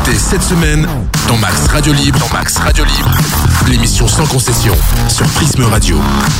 Dès cette semaine, dans Max Radio Libre, l'émission sans concession sur Prisme Radio.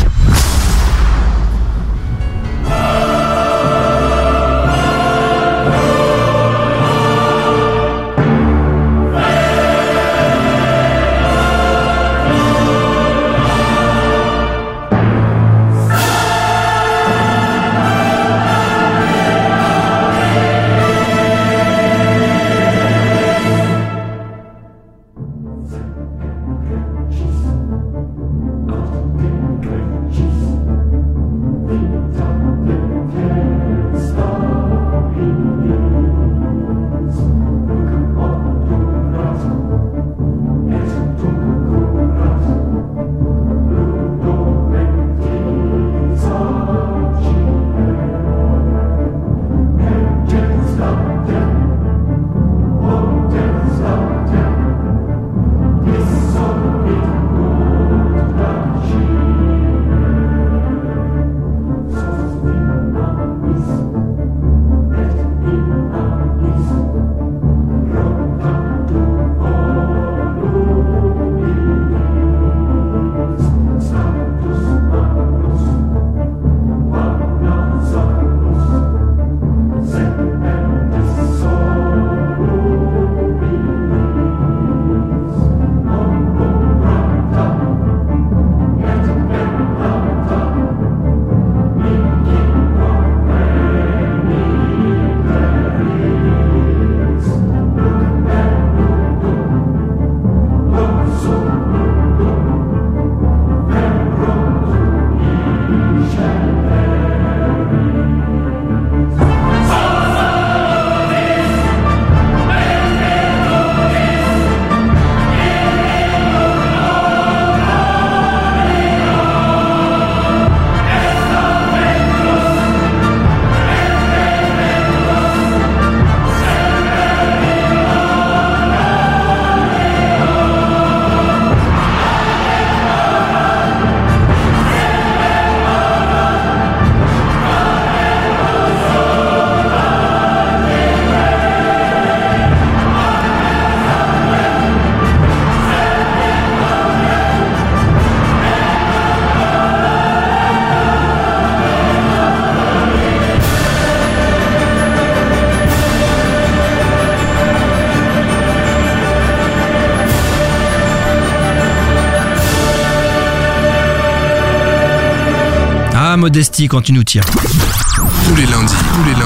Modestie quand tu nous tires. Tous les lundis,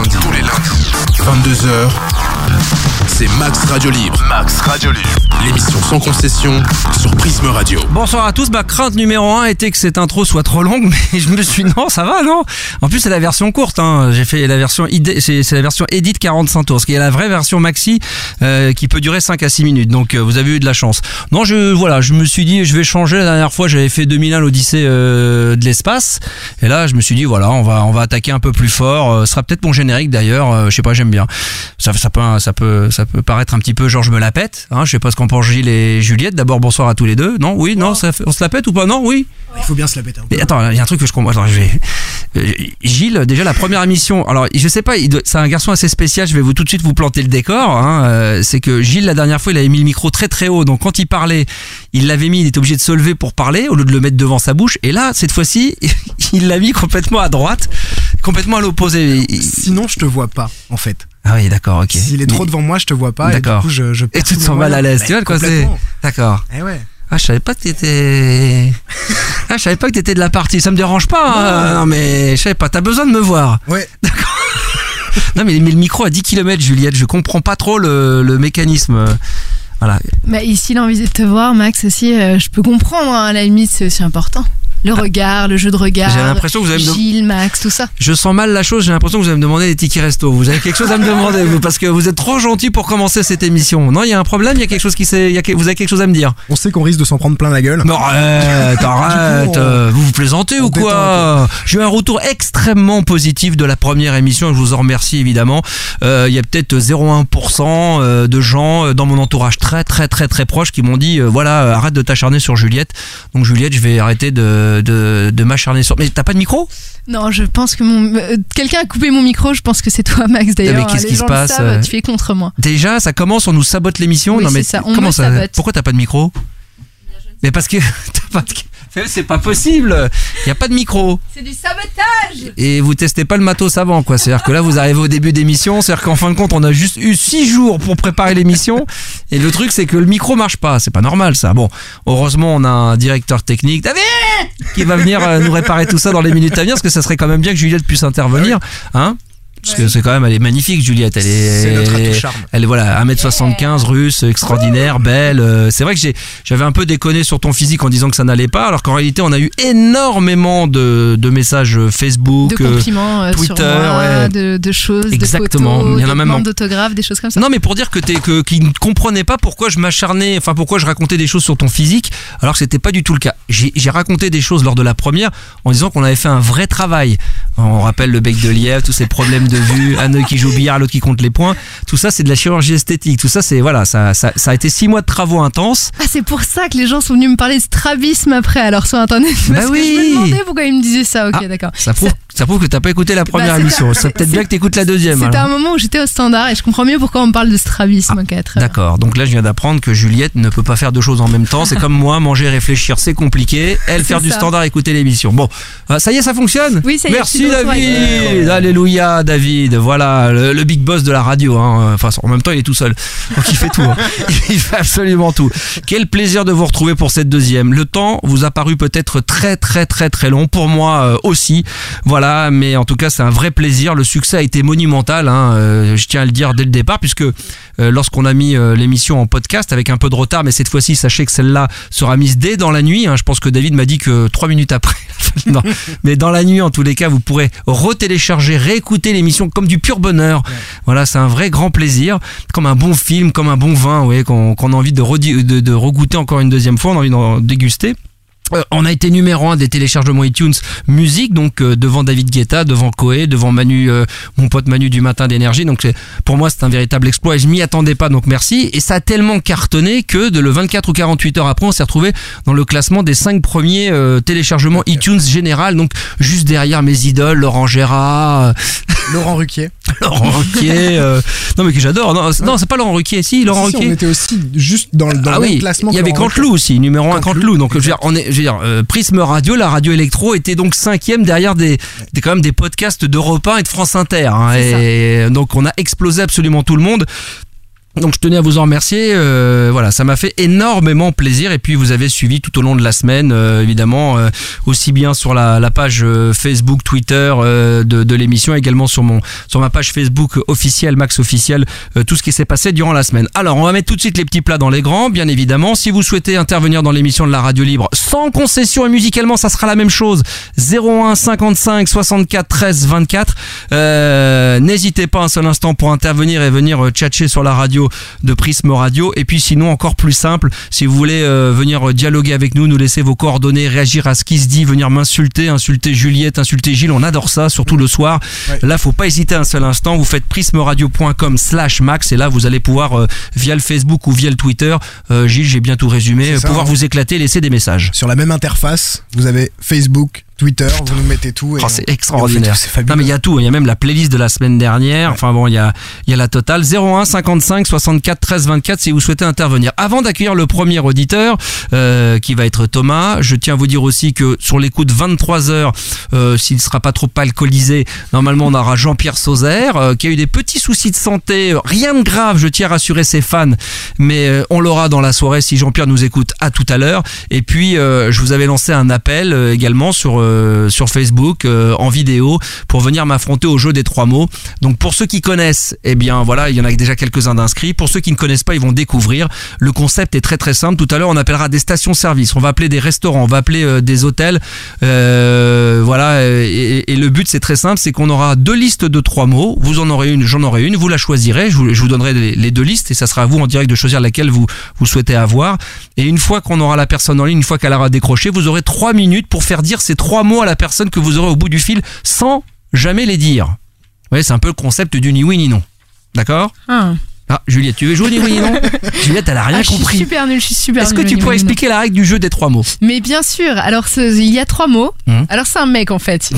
22h, c'est Max Radio Libre. L'émission sans concession sur Prisme Radio. Bonsoir à tous. Ma crainte numéro 1 était que cette intro soit trop longue, mais je me suis dit non, ça va, non. En plus, c'est la version courte, hein. J'ai fait la version c'est la version Edit 45 tours, ce qui est la vraie version maxi qui peut durer 5 à 6 minutes. Donc vous avez eu de la chance. Non, je me suis dit je vais changer. La dernière fois, j'avais fait 2001 l'Odyssée de l'espace, et là, je me suis dit voilà, on va attaquer un peu plus fort. Ce sera peut-être mon générique d'ailleurs. Je sais pas, j'aime bien. Ça peut paraître un petit peu genre je me la pète, hein. Je sais pas ce qu'on pense Gilles et Juliette. D'abord bonsoir à tous les deux. Non, oui, non, on se la pète ou pas? Non, oui. Il faut bien se la péter. Mais attends, il y a un truc que je comprends. Attends, Gilles, déjà la première émission. Alors, je sais pas, c'est un garçon assez spécial. Je vais tout de suite vous planter le décor. Hein. C'est que Gilles, la dernière fois, il avait mis le micro très très haut. Donc quand il parlait, il l'avait mis. Il était obligé de se lever pour parler au lieu de le mettre devant sa bouche. Et là, cette fois-ci, il l'a mis complètement à droite, complètement à l'opposé. Sinon, je te vois pas, en fait. Ah oui, d'accord, ok. S'il est trop devant moi, je te vois pas. D'accord. Et du coup, je et tu te sens mal à l'aise, tu vois quoi c'est. D'accord. Eh ouais. Ah, je savais pas que t'étais de la partie. Ça me dérange pas. Hein. Non, mais je savais pas. T'as besoin de me voir. Ouais. D'accord. Non, mais le micro à 10 km, Juliette. Je comprends pas trop le mécanisme. Voilà. Bah, ici, il a envie de te voir, Max, aussi. Je peux comprendre, hein, à la limite, c'est aussi important. Le regard, le jeu de regard. J'ai l'impression que vous allez Gilles, Max, tout ça. Je sens mal la chose, j'ai l'impression que vous allez me demander des tickets resto. Vous avez quelque chose à me demander, vous, parce que vous êtes trop gentil pour commencer cette émission. Non, il y a un problème, il y a quelque chose vous avez quelque chose à me dire. On sait qu'on risque de s'en prendre plein la gueule. Non, arrête, vous vous plaisantez ou quoi? J'ai eu un retour extrêmement positif de la première émission, je vous en remercie évidemment. Il y a peut-être 0,1% de gens dans mon entourage très proche qui m'ont dit voilà, arrête de t'acharner sur Juliette. Donc Juliette, je vais arrêter de de m'acharner sur. Mais t'as pas de micro? Non, je pense que quelqu'un a coupé mon micro. Je pense que c'est toi, Max. D'ailleurs, mais qu'est-ce qui se passe? Tu fais contre moi. Déjà, ça commence, on nous sabote l'émission. Oui, non mais c'est ça, on comment me ça? sabote. Pourquoi t'as pas de micro? Mais parce que c'est pas possible. Il y a pas de micro. C'est du sabotage. Et vous testez pas le matos avant, quoi. C'est-à-dire que là, vous arrivez au début d'émission. C'est-à-dire qu'en fin de compte, on a juste eu 6 jours pour préparer l'émission. Et le truc, c'est que le micro marche pas. C'est pas normal, ça. Bon, heureusement, on a un directeur technique, David, qui va venir nous réparer tout ça dans les minutes à venir, parce que ça serait quand même bien que Juliette puisse intervenir, hein. Parce que c'est quand même, elle est magnifique, Juliette. C'est notre atout charme. Elle est, voilà, 1m75, russe, extraordinaire, belle. C'est vrai que j'avais un peu déconné sur ton physique en disant que ça n'allait pas, alors qu'en réalité, on a eu énormément de messages Facebook, de compliments Twitter, sur moi, ouais. de choses, Exactement. de photos, Il y en a de même demandes d'autographes, des choses comme ça. Non, mais pour dire que qu'ils ne comprenaient pas pourquoi je m'acharnais, enfin pourquoi je racontais des choses sur ton physique, alors que c'était pas du tout le cas. J'ai raconté des choses lors de la première en disant qu'on avait fait un vrai travail. On rappelle le bec de lièvre, tous ces problèmes de vue, un œil qui joue au billard, l'autre qui compte les points. Tout ça, c'est de la chirurgie esthétique. Tout ça, c'est voilà, ça a été 6 mois de travaux intenses. Ah, c'est pour ça que les gens sont venus me parler de strabisme après, alors sur internet. Parce que oui. je me demandais pourquoi ils me disaient ça. Ok, d'accord. Ça prouve que t'as pas écouté la première émission. C'est peut-être bien que t'écoutes la deuxième. C'était un moment où j'étais au standard et je comprends mieux pourquoi on me parle de strabisme. D'accord. Donc là, je viens d'apprendre que Juliette ne peut pas faire 2 choses en même temps. C'est comme moi, manger, réfléchir, c'est compliqué. Elle, faire du standard, écouter l'émission. Bon, ça y est, ça fonctionne. Oui, ça y est. Merci David. Alléluia, David. Voilà, le big boss de la radio. Hein. Enfin, en même temps, il est tout seul. Donc il fait tout. Hein. Il fait absolument tout. Quel plaisir de vous retrouver pour cette deuxième. Le temps vous a paru peut-être très très très très long. Pour moi aussi. Voilà, mais en tout cas, c'est un vrai plaisir. Le succès a été monumental. Hein. Je tiens à le dire dès le départ, puisque lorsqu'on a mis l'émission en podcast avec un peu de retard, mais cette fois-ci, sachez que celle-là sera mise dès dans la nuit. Hein. Je pense que David m'a dit que 3 minutes après. Non, mais dans la nuit, en tous les cas, vous pourrez retélécharger, réécouter l'émission comme du pur bonheur. Ouais. Voilà, c'est un vrai grand plaisir, comme un bon film, comme un bon vin, ouais, qu'on a envie de regoûter encore une deuxième fois, on a envie d'en déguster. On a été numéro 1 des téléchargements iTunes musique, donc devant David Guetta, devant Koé, devant Manu, mon pote Manu du Matin d'Énergie. Donc pour moi c'est un véritable exploit et je m'y attendais pas, donc merci. Et ça a tellement cartonné que le 24 ou 48 heures après, on s'est retrouvé dans le classement des 5 premiers téléchargements iTunes général, donc juste derrière mes idoles, Laurent Gérard, Laurent Ruquier. Laurent Ruquier, non mais que j'adore. Non, c'est pas Laurent Ruquier, si Laurent Ruquier. On était aussi juste dans le même classement. Il y avait Canteloup aussi, numéro 1 Canteloup. Donc Prisme Radio, la radio électro était donc 5e derrière quand même des podcasts d'Europe 1 et de France Inter. Hein, et donc on a explosé absolument tout le monde. Donc je tenais à vous en remercier, voilà, ça m'a fait énormément plaisir et puis vous avez suivi tout au long de la semaine, évidemment, aussi bien sur la page Facebook, Twitter de l'émission, également sur ma page Facebook officielle, Max officiel, tout ce qui s'est passé durant la semaine. Alors on va mettre tout de suite les petits plats dans les grands, bien évidemment. Si vous souhaitez intervenir dans l'émission de la radio libre sans concession et musicalement, ça sera la même chose. 01 55 64 13 24. N'hésitez pas un seul instant pour intervenir et venir tchatcher sur la radio de Prisme Radio. Et puis sinon, encore plus simple, si vous voulez venir dialoguer avec nous laisser vos coordonnées, réagir à ce qui se dit, venir m'insulter, insulter Juliette, insulter Gilles, on adore ça, surtout le soir. Ouais. Là, faut pas hésiter un seul instant, vous faites prismeradio.com/max et là vous allez pouvoir via le Facebook ou via le Twitter, Gilles, j'ai bien tout résumé, pouvoir vous éclater, laisser des messages. Sur la même interface, vous avez Facebook, Twitter, vous nous mettez tout. Et c'est extraordinaire. C'est fabuleux. Non mais il y a tout, il y a même la playlist de la semaine dernière. Ouais. Enfin bon, il y a la totale. 01 55 64 13 24 si vous souhaitez intervenir. Avant d'accueillir le premier auditeur, qui va être Thomas, je tiens à vous dire aussi que sur les coups de 23h, s'il ne sera pas trop alcoolisé, normalement on aura Jean-Pierre Sauzère, qui a eu des petits soucis de santé, rien de grave, je tiens à rassurer ses fans, mais on l'aura dans la soirée si Jean-Pierre nous écoute. À tout à l'heure. Et puis je vous avais lancé un appel également sur Facebook en vidéo pour venir m'affronter au jeu des 3 mots. Donc pour ceux qui connaissent, eh bien voilà, il y en a déjà quelques-uns d'inscrits. Pour ceux qui ne connaissent pas, ils vont découvrir. Le concept est très très simple. Tout à l'heure, on appellera des stations-service, on va appeler des restaurants, on va appeler des hôtels. Voilà. Et le but, c'est très simple, c'est qu'on aura 2 listes de 3 mots. Vous en aurez une, j'en aurai une. Vous la choisirez. Je vous donnerai les 2 listes et ça sera à vous en direct de choisir laquelle vous souhaitez avoir. Et une fois qu'on aura la personne en ligne, une fois qu'elle aura décroché, vous aurez 3 minutes pour faire dire ces 3 mots à la personne que vous aurez au bout du fil sans jamais les dire. Vous voyez, c'est un peu le concept du ni oui ni non. D'accord ? Ah, Juliette, tu veux jouer ni oui ni non? Juliette, elle a rien Je suis compris. super nulle, je suis super Est-ce nulle. que tu pourrais expliquer la règle du jeu des 3 mots? Mais bien sûr, alors il y a 3 mots. Alors c'est un mec en fait.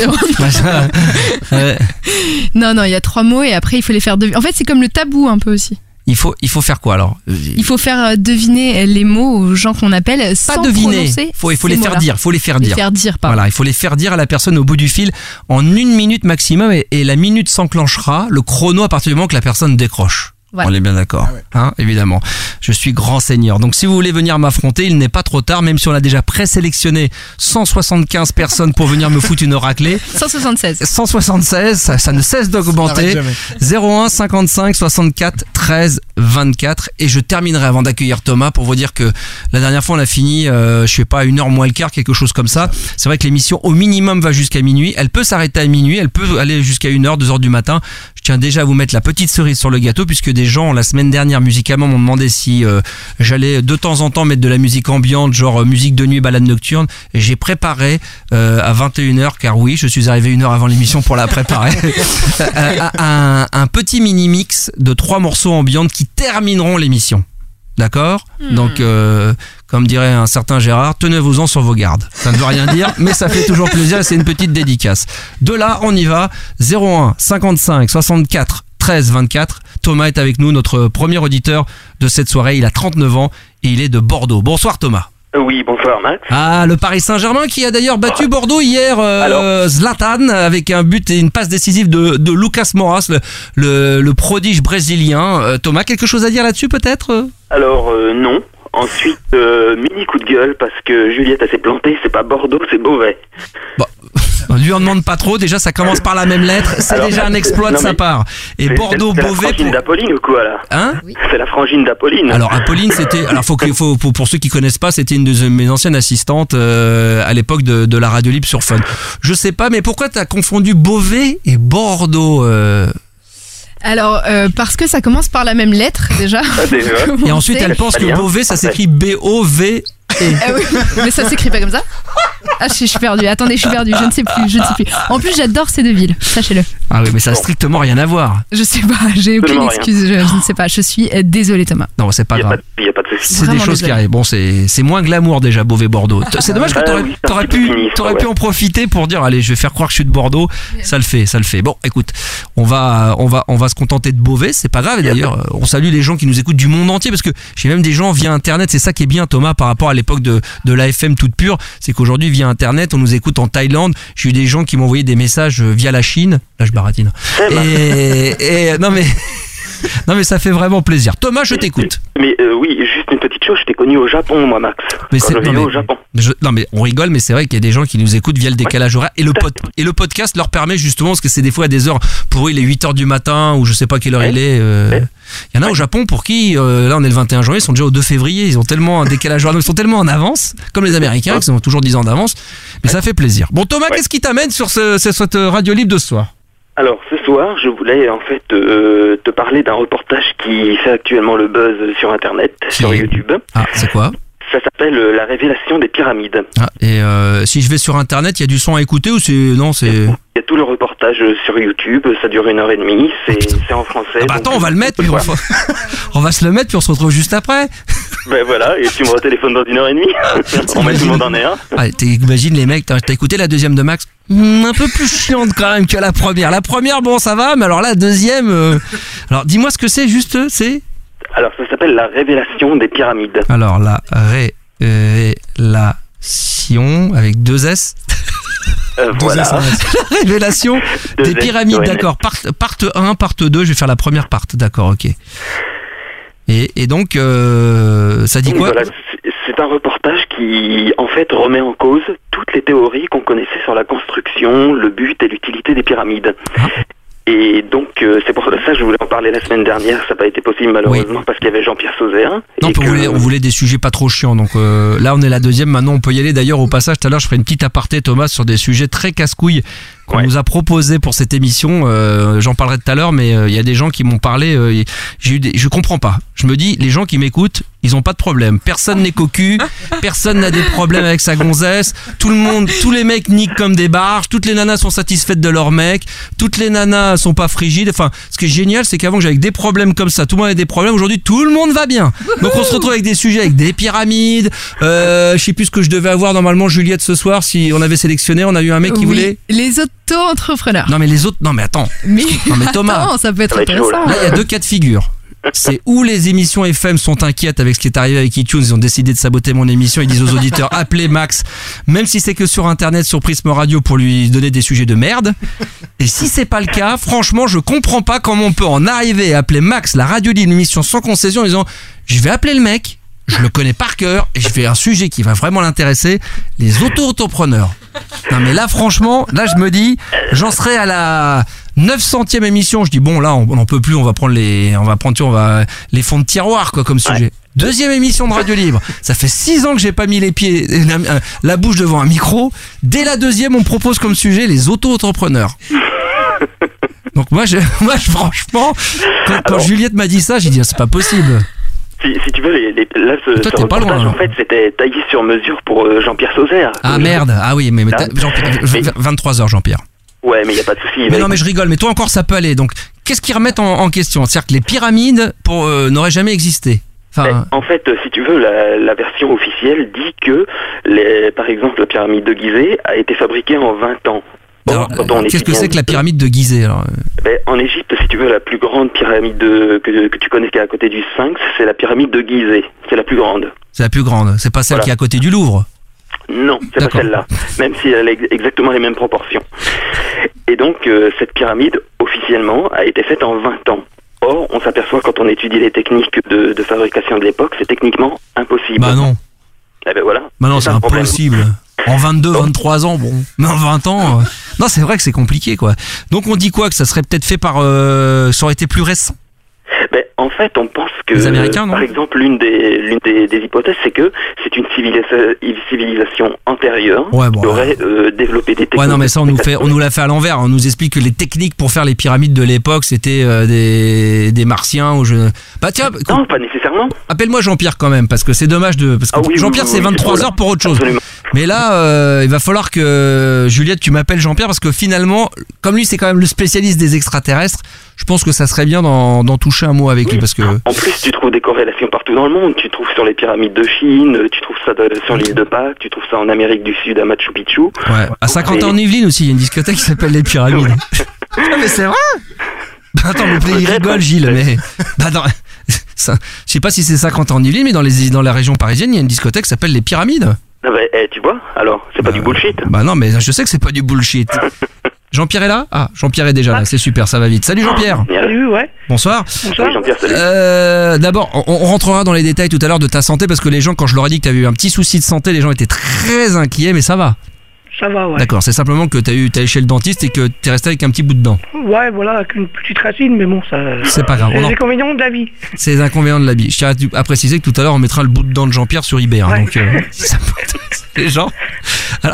Non, il y a 3 mots et après il faut les faire deviner. En fait, c'est comme le tabou un peu aussi. Il faut faire quoi alors? Il faut faire deviner les mots aux gens qu'on appelle sans Pas deviner, prononcer. il faut les ces faire mots-là. dire, faut les faire dire. Les faire dire, pardon. Voilà, il faut les faire dire à la personne au bout du fil en 1 minute maximum et la minute s'enclenchera, le chrono à partir du moment que la personne décroche. Voilà. On est bien d'accord, hein, évidemment. Je suis grand seigneur. Donc si vous voulez venir m'affronter, il n'est pas trop tard, même si on a déjà présélectionné 175 personnes pour venir me foutre une raclée. 176. 176, ça ne cesse d'augmenter. Ça n'arrête 01 55 64 13 24. Et je terminerai avant d'accueillir Thomas pour vous dire que la dernière fois on a fini, je sais pas, 1h moins le quart, quelque chose comme ça. C'est vrai que l'émission au minimum va jusqu'à minuit. Elle peut s'arrêter à minuit, elle peut aller jusqu'à 1h, 2h du matin. Je tiens déjà à vous mettre la petite cerise sur le gâteau puisque des gens la semaine dernière musicalement m'ont demandé si j'allais de temps en temps mettre de la musique ambiante, genre musique de nuit, balade nocturne. Et j'ai préparé à 21h, car oui, je suis arrivé 1 heure avant l'émission pour la préparer, un petit mini-mix de 3 morceaux ambiantes qui termineront l'émission. D'accord? Donc, comme dirait un certain Gérard, tenez-vous-en sur vos gardes. Ça ne veut rien dire, mais ça fait toujours plaisir et c'est une petite dédicace. De là, on y va. 01 55 64 13 24. Thomas est avec nous, notre premier auditeur de cette soirée. Il a 39 ans et il est de Bordeaux. Bonsoir Thomas. Oui, bonsoir Max. Ah, le Paris Saint-Germain qui a d'ailleurs battu Bordeaux hier, Zlatan, avec un but et une passe décisive de Lucas Moura, le prodige brésilien. Thomas, quelque chose à dire là-dessus peut-être? Alors, non. Ensuite, mini coup de gueule parce que Juliette s'est plantée, c'est pas Bordeaux, c'est Beauvais. Bon. On lui en demande pas trop, déjà ça commence par la même lettre, c'est Alors, déjà un exploit de sa part. Et Bordeaux, c'est la Beauvais. frangine d'Apolline ou quoi là? Hein? C'est la frangine d'Apolline. Alors Apolline, c'était, alors pour ceux qui connaissent pas, c'était une de mes anciennes assistantes à l'époque de la radio libre sur Fun. Je sais pas, mais pourquoi t'as confondu Beauvais et Bordeaux? Alors, parce que ça commence par la même lettre déjà. Ah, déjà. Et ensuite elle pense que Bien. Beauvais ça s'écrit B-O-V. Ah oui, mais ça s'écrit pas comme ça. Ah, je suis perdue. Attendez, je suis perdue. Je ne sais plus. En plus, j'adore ces deux villes. Sachez-le. Ah oui, mais ça a strictement rien à voir. Je sais pas. J'ai aucune Absolument rien. excuse. Je ne sais pas. Je suis désolée, Thomas. Non, c'est pas Il grave. n'y a pas de souci. C'est des Vraiment choses qui désolé. arrivent. Bon, c'est moins glamour déjà, Beauvais-Bordeaux. C'est dommage que Ah oui, c'est un t'aurais petit peu pu sinistre, en profiter pour dire, allez, je vais faire croire que je suis de Bordeaux. Ça le fait. Bon, écoute, on va se contenter de Beauvais. C'est pas grave. Et d'ailleurs, on salue les gens qui nous écoutent du monde entier parce que j'ai même des gens via Internet. C'est ça qui est bien, Thomas, par rapport à l'époque de l'AFM toute pure. C'est qu'aujourd'hui, via Internet, on nous écoute en Thaïlande. J'ai eu des gens qui m'ont envoyé des messages via la Chine. Là, je baratine. Et non mais ça fait vraiment plaisir. Thomas, je t'écoute. Mais oui, juste une petite chose, je t'ai connu au Japon, moi, Max. Mais Quand je vivais au Japon. non mais on rigole, mais c'est vrai qu'il y a des gens qui nous écoutent via le décalage horaire et le podcast leur permet justement, parce que c'est des fois à des heures pour eux il est 8h du matin ou je sais pas quelle heure il est. Il y en a au Japon pour qui là on est le 21 janvier, ils sont déjà au 2 février, ils ont tellement un décalage horaire, ils sont tellement en avance, comme les Américains qui ont toujours 10 ans d'avance, mais ça fait plaisir. Bon Thomas, qu'est-ce qui t'amène sur cette radio libre de ce soir? Alors, ce soir, je voulais en fait te parler d'un reportage qui fait actuellement le buzz sur Internet, sur YouTube. Ah, c'est quoi? Ça s'appelle La révélation des pyramides. Ah, et si je vais sur Internet, il y a du son à écouter ou c'est... Non, c'est... Il y a tout le reportage sur YouTube, ça dure 1h30, c'est en français. Ah bah donc, attends, on va le mettre, puis on va se le mettre, puis on se retrouve juste après. Ben voilà, et tu me retéléphones dans 1h30. On met tout le monde en air. Ah, t'imagines les mecs, t'as écouté la deuxième de Max? Un peu plus chiante quand même que la première. La première, bon, ça va, mais alors la deuxième... Alors, dis-moi ce que c'est, juste, c'est... Alors, ça s'appelle La révélation des pyramides. Alors, la révélation, avec 2 S. Voilà. La révélation des pyramides, ouais, d'accord. Part 1, part 2, je vais faire la première part, d'accord, ok. Et donc, ça dit Donc, quoi? voilà, c'est un reportage qui, en fait, remet en cause toutes les théories qu'on connaissait sur la construction, le but et l'utilité des pyramides. Ah. Et donc, c'est pour ça que je voulais en parler la semaine dernière. Ça n'a pas été possible, malheureusement, parce qu'il y avait Jean-Pierre Sauzet. Non, on voulait des sujets pas trop chiants. Donc là, on est la deuxième. Maintenant, on peut y aller. D'ailleurs, au passage, tout à l'heure, je ferai une petite aparté, Thomas, sur des sujets très casse-couilles qu'on Ouais. nous a proposé pour cette émission. J'en parlerai tout à l'heure, mais il y a des gens qui m'ont parlé. Je comprends pas. Je me dis, les gens qui m'écoutent, ils ont pas de problème. Personne n'est cocu, personne n'a des problèmes avec sa gonzesse. Tout le monde, tous les mecs niquent comme des barges. Toutes les nanas sont satisfaites de leur mec. Toutes les nanas sont pas frigides. Enfin, ce qui est génial, c'est qu'avant j'avais des problèmes comme ça. Tout le monde avait des problèmes. Aujourd'hui, tout le monde va bien. Donc on se retrouve avec des sujets, avec des pyramides. Je sais plus ce que je devais avoir normalement, Juliette, ce soir. Si on avait sélectionné, on a eu un mec qui voulait. Les auto-entrepreneurs. Non mais les autres, non mais attends. Mais, Non mais Thomas. attends, ça peut être Ça va être chaud, intéressant. Là, il y a deux cas de figure. C'est où les émissions FM sont inquiètes avec ce qui est arrivé avec iTunes, ils ont décidé de saboter mon émission, ils disent aux auditeurs appelez Max, même si c'est que sur internet, sur Prisme Radio, pour lui donner des sujets de merde. Et si c'est pas le cas, franchement, je comprends pas comment on peut en arriver à appeler Max, la radio libre, une émission sans concession, en disant je vais appeler le mec, je le connais par cœur et je fais un sujet qui va vraiment l'intéresser, les auto-entrepreneurs. Non mais là franchement, là je me dis, j'en serai à la 900e émission, je dis bon là on n'en peut plus, on va prendre les fonds de tiroir quoi comme sujet. Ouais. Deuxième émission de Radio Libre, ça fait 6 ans que j'ai pas mis les pieds, la bouche devant un micro. Dès la deuxième, on propose comme sujet les auto-entrepreneurs. Donc moi franchement, quand Alors- Juliette m'a dit ça, j'ai dit c'est pas possible. Si tu veux, là, ce Toi, t'es pas reportage, loin, en fait, c'était taillé sur mesure pour Jean-Pierre Sauzère. Ah merde, ah oui, mais Ah. Jean-Pierre, Mais- 23h Jean-Pierre. Ouais, mais il n'y a pas de souci. Mais non, mais je rigole, mais toi encore ça peut aller. Donc, qu'est-ce qu'ils remettent en question? C'est-à-dire que les pyramides n'auraient jamais existé. Enfin, En fait, si tu veux, la version officielle dit que, par exemple, la pyramide de Gizeh a été fabriquée en 20 ans. Or, alors, quand on qu'est-ce que étudie c'est que la pyramide de Gizeh alors En Égypte, si tu veux, la plus grande pyramide que tu connais qui est à côté du Sphinx, c'est la pyramide de Gizeh. C'est la plus grande. C'est la plus grande, c'est pas celle Voilà. qui est à côté du Louvre. Non, c'est pas D'accord. celle-là, même si elle a exactement les mêmes proportions. Et donc, cette pyramide, officiellement, a été faite en 20 ans. Or, on s'aperçoit quand on étudie les techniques de fabrication de l'époque, c'est techniquement impossible. Bah non, Eh ben voilà. bah non, c'est ça le problème. impossible. En 22, 23 ans, bon. Mais en 20 ans, non, c'est vrai que c'est compliqué, quoi. Donc on dit quoi? Que ça serait peut-être fait par... ça aurait été plus récent? En fait, on pense que, Les Américains, non par exemple, l'une des hypothèses, c'est que c'est une civilisation antérieure Ouais, bon, qui aurait développé des techniques. Ouais, non, mais ça, on nous l'a fait à l'envers. On nous explique que les techniques pour faire les pyramides de l'époque, c'était des martiens ou je... Bah tiens, écoute, Non, pas nécessairement. appelle-moi Jean-Pierre quand même, parce que c'est dommage parce que Ah oui, Jean-Pierre, oui, c'est oui, 23 voilà. heures pour autre chose. Absolument. Mais là, il va falloir que Juliette, tu m'appelles Jean-Pierre, parce que finalement, comme lui, c'est quand même le spécialiste des extraterrestres, je pense que ça serait bien d'en toucher un mot avec lui, parce que... En plus, tu trouves des corrélations partout dans le monde. Tu trouves sur les pyramides de Chine, tu trouves ça sur l'île de Pâques, tu trouves ça en Amérique du Sud à Machu Picchu. Ouais. À Saint-Quentin-en-Yvelines aussi, il y a une discothèque qui s'appelle les Pyramides. Ah, mais c'est vrai. Bah attends, mais il Peut-être, rigole, hein. Gilles, mais... Bah non, je sais pas si c'est Saint-Quentin-en-Yvelines, mais dans la région parisienne, il y a une discothèque qui s'appelle les Pyramides. Ah tu vois, alors, c'est pas du bullshit. Bah non, mais je sais que c'est pas du bullshit. Jean-Pierre est là? Ah, Jean-Pierre est déjà là, c'est super, ça va vite. Salut Jean-Pierre. Salut, ouais. Bonsoir. Oui, Jean-Pierre, salut. D'abord, on rentrera dans les détails tout à l'heure de ta santé, parce que les gens, quand je leur ai dit que tu avais eu un petit souci de santé, les gens étaient très inquiets, mais ça va. Ça va, ouais. D'accord, c'est simplement que t'es allé chez le dentiste et que t'es resté avec un petit bout de dent. Ouais, voilà, avec une petite racine, mais bon, ça. C'est pas grave. C'est les inconvénients de la vie. C'est les inconvénients de la vie. Je tiens à préciser que tout à l'heure, on mettra le bout de dent de Jean-Pierre sur eBay. Hein, Ouais. donc, si ça peut intéresser les gens. Alors,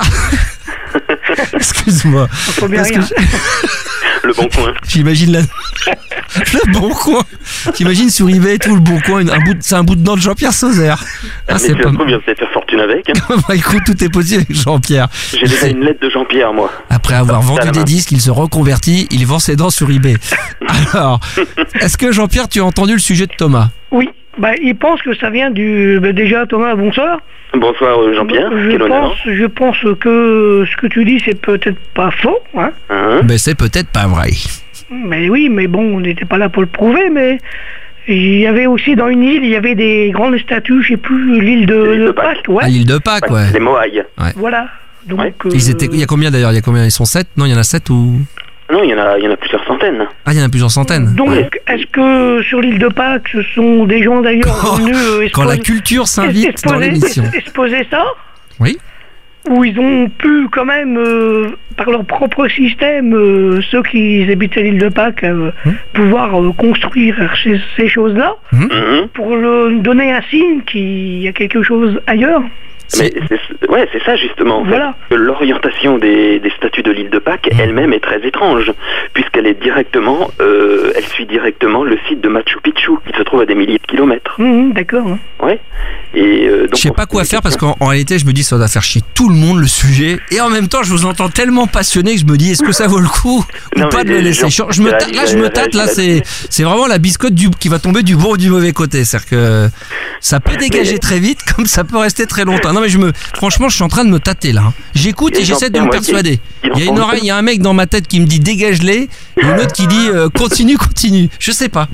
excuse-moi. Faut bien Parce que rien. Le bon coin. j'imagine le bon coin. T'imagines sur eBay tout le bon coin, c'est un bout de dent de Jean-Pierre Sauzère. Ah, Mais c'est tu pas vas trop bien faire fortune avec. Hein. Bah, écoute, tout est possible avec Jean-Pierre. J'ai déjà une lettre de Jean-Pierre, moi. Après avoir Ça, vendu la des main. disques, il se reconvertit, il vend ses dents sur eBay. Alors, est-ce que Jean-Pierre, tu as entendu le sujet de Thomas? Oui, bah, il pense que ça vient du. Bah, déjà, Thomas, bonsoir. Bonsoir Jean-Pierre, quel honneur. Je pense que ce que tu dis, c'est peut-être pas faux, hein. Hein Ben c'est peut-être pas vrai. Mais oui, mais bon, on n'était pas là pour le prouver, mais. Il y avait aussi dans une île, il y avait des grandes statues, je sais plus, l'île de Pâques, À ouais. l'île de Pâques, ouais. Les Moaïs. Voilà. Donc, Ouais. Il y a combien d'ailleurs? Ils sont 7? Non, il y en a 7 ou... Non, il y en a plusieurs centaines. Ah, il y en a plusieurs centaines. Donc, Ouais. est-ce que sur l'île de Pâques, ce sont des gens d'ailleurs Oh, venus Quand la culture s'invite dans l'émission. exposer ça? Oui. Où ils ont pu quand même, par leur propre système, ceux qui habitaient l'île de Pâques, pouvoir construire ces choses-là, Mhm. pour donner un signe qu'il y a quelque chose ailleurs. Mais c'est ça justement. En Voilà. fait. L'orientation des statues de l'île de Pâques elle-même est très étrange, puisqu'elle est directement, elle suit directement le site de Machu Picchu, qui se trouve à des milliers de kilomètres. D'accord. Hein. Ouais. Et donc, Je sais pas quoi faire parce qu'en réalité, je me dis ça va faire chier tout le monde le sujet. Et en même temps, je vous entends tellement passionné que je me dis est-ce que ça vaut le coup ou Non, pas de mais le laisser. Je me tâte là, c'est vraiment la biscotte qui va tomber du bon ou du mauvais côté. C'est-à-dire que ça peut dégager très vite comme ça peut rester très longtemps. Non mais franchement, je suis en train de me tâter là. J'écoute et j'essaie de me persuader. Il y a une oreille, il y a un mec dans ma tête qui me dit dégage-les, et une autre qui dit continue. Je sais pas.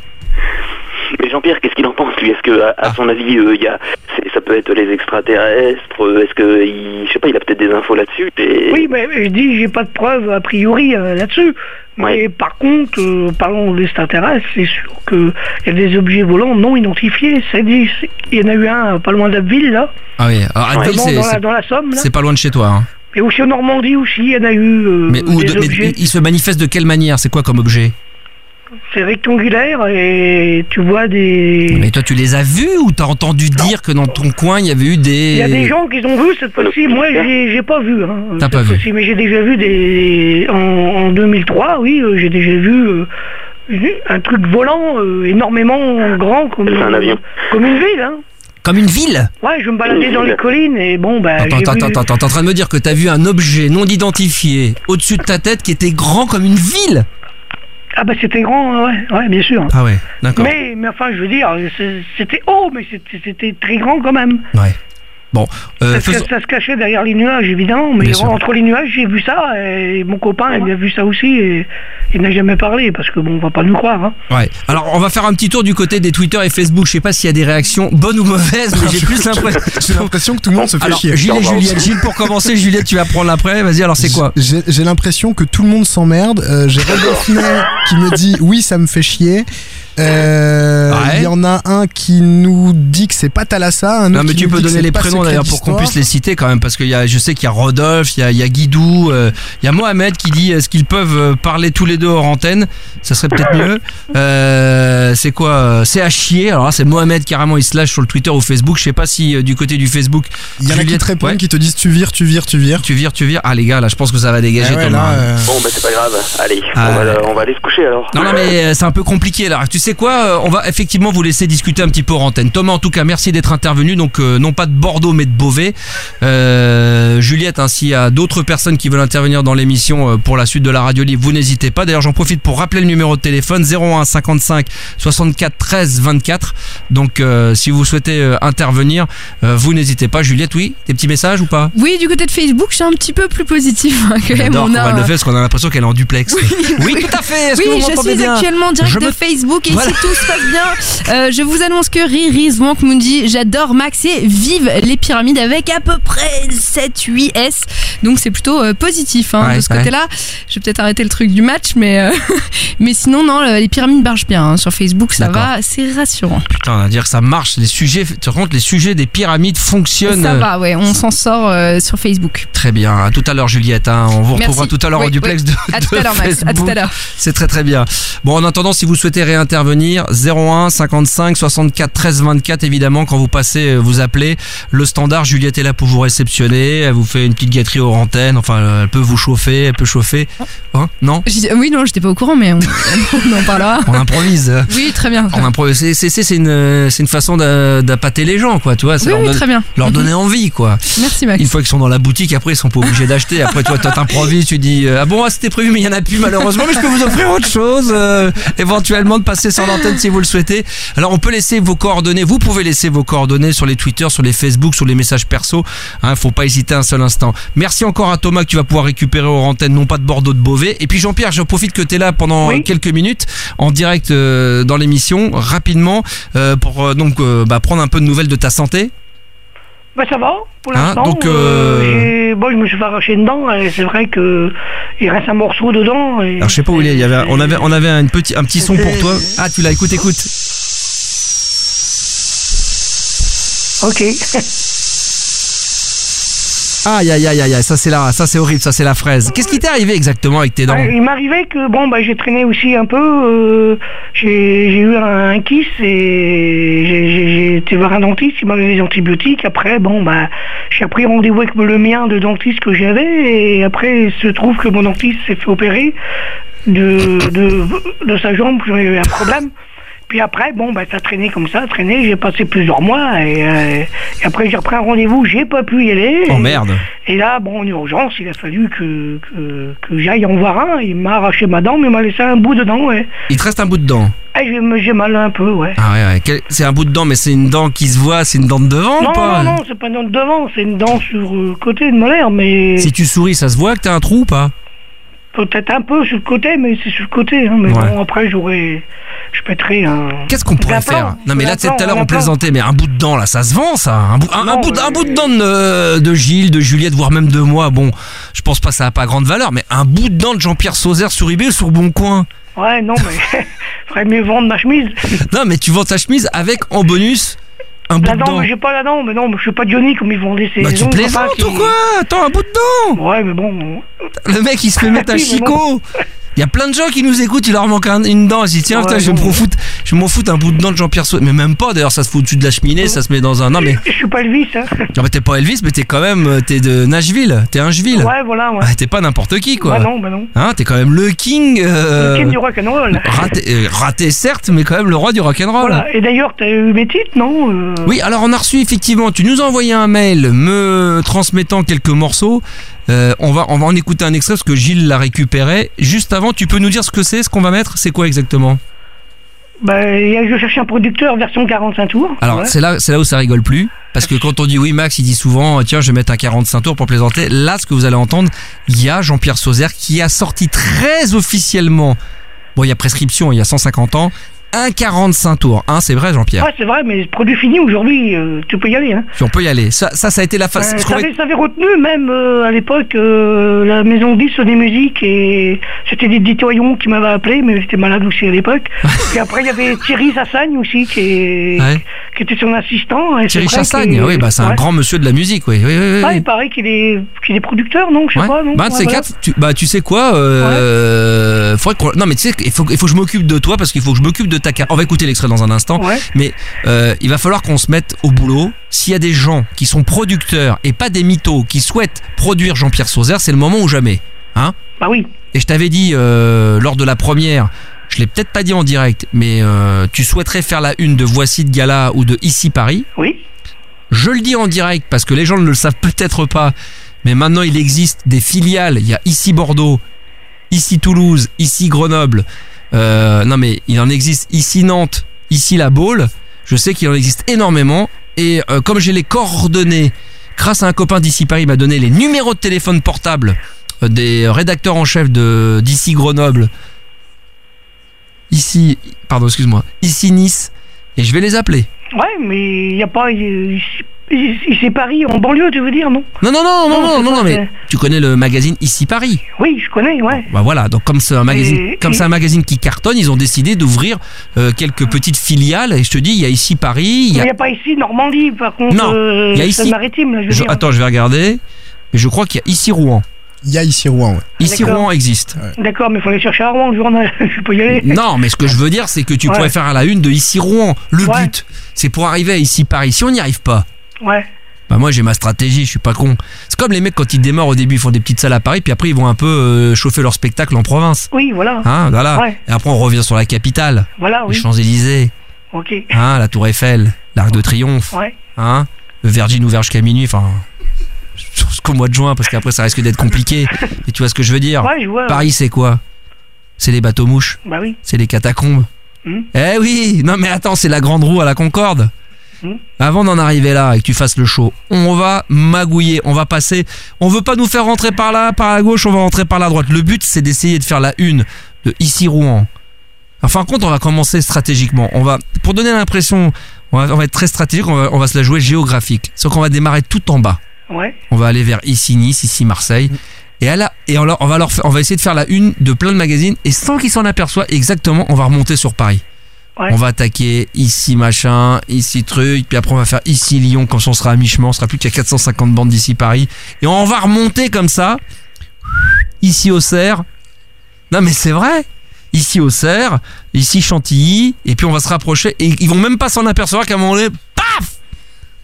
Mais Jean-Pierre, qu'est-ce qu'il en pense lui? Est-ce que, à son avis, ça peut être les extraterrestres? Est-ce que, je sais pas, il a peut-être des infos là-dessus? Oui, mais je dis, j'ai pas de preuves a priori là-dessus. Mais par contre, parlons des extraterrestres, c'est sûr qu'il y a des objets volants non identifiés. Il y en a eu un pas loin d'Abbeville, là. Ah oui, alors Abbeville, dans la Somme, là. C'est pas loin de chez toi. Hein. Et aussi en Normandie aussi, il y en a eu mais il se manifeste de quelle manière? C'est quoi comme objet? C'est rectangulaire et tu vois des... Mais toi tu les as vus ou t'as entendu dire que dans ton coin il y avait eu des... Il y a des gens qui ont vu cette fois-ci, moi j'ai pas vu. Hein, t'as pas vu? Mais j'ai déjà vu en 2003, oui, j'ai déjà vu un truc volant énormément grand comme un avion. Comme une ville. Hein. Comme une ville? Ouais, je me baladais dans les collines et bon, bah... Attends, t'es en train de me dire que t'as vu un objet non identifié au-dessus de ta tête qui était grand comme une ville? Ah bah c'était grand, ouais, bien sûr. Ah ouais, d'accord. Mais enfin, je veux dire, c'était haut, mais c'était très grand quand même. Ouais. Bon, ça se cachait derrière les nuages, évidemment, mais entre les nuages, j'ai vu ça, et mon copain, il a vu ça aussi, et il n'a jamais parlé, parce que bon, on va pas nous croire. Hein. Ouais. Alors, on va faire un petit tour du côté des Twitter et Facebook. Je sais pas s'il y a des réactions bonnes ou mauvaises, mais j'ai plus l'impression... J'ai l'impression que tout le monde se fait chier. Gilles, pour commencer, Juliette, tu vas prendre l'après. Vas-y, alors c'est quoi? J'ai l'impression que tout le monde s'emmerde. J'ai Rodolphe qui me dit oui, ça me fait chier. Il y en a un qui nous dit que c'est pas Thalassa. Non mais tu peux donner les prénoms d'ailleurs pour qu'on puisse les citer quand même, parce que je sais qu'il y a Rodolphe, il y a Guidou, il y a Mohamed qui dit est-ce qu'ils peuvent parler tous les deux hors antenne? Ça serait peut-être mieux. C'est quoi? C'est à chier. Alors là c'est Mohamed carrément, il se lâche sur le Twitter ou Facebook. Je sais pas si du côté du Facebook il y en a qui te répondent, qui te disent tu vires. Ah les gars, là je pense que ça va dégager. Bon bah c'est pas grave. Allez, on va aller se coucher alors. Non mais c'est un peu compliqué là. Tu sais quoi, on va effectivement vous laisser discuter un petit peu hors antenne. Thomas, en tout cas, merci d'être intervenu. Donc, non pas de Bordeaux, mais de Beauvais. Juliette, s'il y a d'autres personnes qui veulent intervenir dans l'émission pour la suite de la radio libre, vous n'hésitez pas. D'ailleurs, j'en profite pour rappeler le numéro de téléphone 01 55 64 13 24. Donc, si vous souhaitez intervenir, vous n'hésitez pas. Juliette, oui, des petits messages ou pas? Oui, du côté de Facebook, je suis un petit peu plus positif quand même. J'adore quand elle le fait parce qu'on a l'impression qu'elle est en duplex. Oui, tout à fait. Oui, je suis actuellement en direct de Facebook et si tout se passe bien, je vous annonce que Riri Zwank nous dit j'adore Max et vive les pyramides avec à peu près 7-8 S. Donc c'est plutôt positif de ce côté-là. Je vais peut-être arrêter le truc du match, mais sinon non, les pyramides marchent bien sur Facebook, ça va, c'est rassurant. Putain, on va dire que ça marche. Les sujets, tu te rends compte, les sujets des pyramides fonctionnent. Ça va, ouais, on s'en sort sur Facebook. Très bien. À tout à l'heure, Juliette. On vous retrouvera tout à l'heure au duplex de à tout à l'heure, Max. À tout à l'heure. C'est très très bien. Bon, en attendant, si vous souhaitez réintervenir, 01 55 64 13 24, évidemment, quand vous passez, vous appelez. Le standard, Juliette est là pour vous réceptionner. Elle vous fait une petite gâterie aux antennes. Enfin, elle peut vous chauffer, elle peut chauffer. Hein? Non? Oui, non, j'étais pas au courant, mais on en parlera. On improvise. Oui, très bien. On improvise. C'est une façon d'appâter les gens, quoi. Tu vois, oui, très bien. Leur donner envie, quoi. Merci, Max. Une fois qu'ils sont dans la boutique, après, ils sont pas obligés d'acheter. Après, toi, t'improvises, tu dis ah bon, c'était prévu, mais il y en a plus malheureusement, mais je peux vous offrir autre chose. Éventuellement de passer sur l'antenne si vous le souhaitez. Alors, on peut laisser vos coordonnées. Vous pouvez laisser vos coordonnées sur les Twitter, sur les Facebook, sur les messages perso. Faut pas hésiter un seul instant. Merci encore à Thomas que tu vas pouvoir récupérer aux antennes, non pas de Bordeaux, de Beauvais. Et puis Jean-Pierre, je profite que tu es là pendant quelques minutes en direct dans l'émission, rapidement, pour prendre un peu de nouvelles de ta santé. Bah ça va, pour l'instant. Je me suis fait arracher une dent, et c'est vrai que il reste un morceau dedans. Et alors je sais pas où il est. On avait un petit son pour toi. Ah, tu l'as, écoute. Ok. Aïe, ça c'est horrible, ça c'est la fraise. Qu'est-ce qui t'est arrivé exactement avec tes dents? Il m'arrivait que j'ai traîné aussi un peu, j'ai eu un kiss et j'ai été voir un dentiste, il m'a donné des antibiotiques. Après, j'ai pris rendez-vous avec le mien de dentiste que j'avais, et après, il se trouve que mon dentiste s'est fait opérer de sa jambe, j'avais eu un problème. Puis après, ça traînait comme ça, j'ai passé plusieurs mois, et après j'ai repris un rendez-vous, j'ai pas pu y aller. Oh merde. Et là, en urgence, il a fallu que j'aille en voir un. Il m'a arraché ma dent, mais il m'a laissé un bout de dent, ouais. Il te reste un bout de dent? J'ai mal un peu, ouais. Ah ouais. C'est un bout de dent, mais c'est une dent qui se voit, c'est une dent de devant ou pas? Non, c'est pas une dent de devant, c'est une dent sur le côté de molaire, mais... Si tu souris, ça se voit que t'as un trou ou pas? Peut-être un peu sur le côté, mais c'est sur le côté, hein. Mais bon, après, je pèterai un... Qu'est-ce qu'on pourrait faire? Non, mais là, tout à l'heure, on plaisantait, mais un bout de dent, là, ça se vend, ça. Un bout de dent de Gilles, de Juliette, voire même de moi. Bon, je pense pas que ça a pas grande valeur, mais un bout de dent de Jean-Pierre Sauzère sur eBay ou sur Boncoin? Ouais, non, mais faudrait mieux vendre ma chemise. Non, mais tu vends ta chemise avec, en bonus, un bout de dent. Mais j'ai pas la dent, mais non, mais je suis pas Johnny comme ils vendaient ces... tu plaisantes ou quoi? Attends, un bout de dent. Ouais, mais bon... Le mec, il se fait mettre un chicot. Il y a plein de gens qui nous écoutent, il leur manque une dent. Ils se disent, tiens, putain, je m'en fous un bout de dent de Jean-Pierre Sauzère. Mais même pas, d'ailleurs, ça se fout au-dessus de la cheminée, ça se met dans un... Non, mais... Je suis pas Elvis, hein. Non, mais t'es pas Elvis, mais t'es quand même... T'es de Nashville, t'es Angeville. Ouais, voilà, ouais. T'es pas n'importe qui, quoi. Bah non. Hein, t'es quand même le king... Le king du rock'n'roll. Raté, certes, mais quand même le roi du rock'n'roll. Voilà. Et d'ailleurs, t'as eu mes titres, non? Oui, alors on a reçu, effectivement, tu nous as envoyé un mail me transmettant quelques morceaux. On va en écouter un extrait parce que Gilles l'a récupéré. Juste avant, tu peux nous dire ce qu'on va mettre? C'est quoi exactement? Je cherche un producteur version 45 tours. Alors c'est là où ça rigole plus, parce que quand on dit oui, Max il dit souvent tiens je vais mettre un 45 tours pour plaisanter. Là, ce que vous allez entendre, il y a Jean-Pierre Sauzère qui a sorti très officiellement, il y a prescription, il y a 150 ans, un 45 tours, hein, c'est vrai Jean-Pierre? Ouais, c'est vrai, mais produit fini aujourd'hui, tu peux y aller, hein. On peut y aller. Ça a été la phase. Ça avait retenu même à l'époque la maison 10 des musiques, et c'était Didier Toyon qui m'avait appelé, mais j'étais malade aussi à l'époque. Et après il y avait Thierry Chassagne aussi qui était son assistant. Et Thierry Chassagne, oui, c'est un grand monsieur de la musique, oui. Il paraît qu'il est producteur, non? Je sais pas, non? Tu sais quoi, non mais tu sais, il faut que je m'occupe de toi, parce qu'il faut que je m'occupe de ta carte. On va écouter l'extrait dans un instant, mais il va falloir qu'on se mette au boulot. S'il y a des gens qui sont producteurs et pas des mythos qui souhaitent produire Jean-Pierre Sauzère, c'est le moment ou jamais, hein? Bah oui. Et je t'avais dit lors de la première, je l'ai peut-être pas dit en direct, mais tu souhaiterais faire la une de Voici de Gala ou de Ici Paris. Oui. Je le dis en direct parce que les gens ne le savent peut-être pas, mais maintenant il existe des filiales. Il y a Ici Bordeaux, Ici Toulouse, Ici Grenoble. Non mais il en existe Ici Nantes, Ici La Baule. Je sais qu'il en existe énormément. Et comme j'ai les coordonnées, grâce à un copain d'Ici Paris, il m'a donné les numéros de téléphone portable des rédacteurs en chef d'Ici Grenoble, Ici Nice, et je vais les appeler. Ouais, mais il n'y a pas Ici Paris en banlieue, tu veux dire, non? Non, mais tu connais le magazine Ici Paris? Oui, je connais, ouais. Bah voilà, donc comme c'est un magazine qui cartonne, ils ont décidé d'ouvrir quelques petites filiales, et je te dis, il y a Ici Paris, il n'y a pas ici Normandie, par contre. Non, il y a ici Maritime, là, je veux dire. Attends, je vais regarder, mais je crois qu'il y a Ici Rouen. Il y a Ici Rouen, ouais. Ici Rouen existe. Ouais. D'accord, mais il faut aller chercher à Rouen le journal. Je peux y aller. Non, mais ce que je veux dire, c'est que tu pourrais faire à la une de Ici Rouen. Le but, c'est pour arriver à Ici Paris. Si on n'y arrive pas, moi j'ai ma stratégie, je suis pas con. C'est comme les mecs quand ils démarrent au début, ils font des petites salles à Paris, puis après ils vont un peu chauffer leur spectacle en province. Oui, voilà. Hein, voilà. Ouais. Et après on revient sur la capitale. Voilà, les Champs-Élysées. Ok. Hein, la Tour Eiffel, l'Arc de Triomphe. Ouais. Hein, le Virgin ouvert jusqu'à minuit. Enfin. Jusqu'au mois de juin, parce qu'après ça risque d'être compliqué. Et tu vois ce que je veux dire? Ouais, je vois. Paris, c'est quoi? C'est les bateaux mouches. Bah oui. C'est les catacombes. Eh oui. Non mais attends, c'est la grande roue à la Concorde. Avant d'en arriver là et que tu fasses le show, on va magouiller, on va passer. On veut pas nous faire rentrer par là, par la gauche, on va rentrer par la droite. Le but, c'est d'essayer de faire la une de Ici Rouen. Enfin, compte, on va commencer stratégiquement. Pour donner l'impression, on va être très stratégique. On va se la jouer géographique. Sauf qu'on va démarrer tout en bas. Ouais. On va aller vers Ici Nice, Ici Marseille. On va essayer de faire la une de plein de magazines, et sans qu'ils s'en aperçoivent exactement, on va remonter sur Paris. Ouais. On va attaquer Ici machin, Ici truc, puis après on va faire Ici Lyon, comme ça on sera à mi-chemin, on sera plus qu'à 450 bandes d'Ici Paris, et on va remonter comme ça, Ici Auxerre. Non mais c'est vrai. Ici Auxerre, Ici Chantilly, et puis on va se rapprocher, et ils vont même pas s'en apercevoir qu'à un moment donné, paf,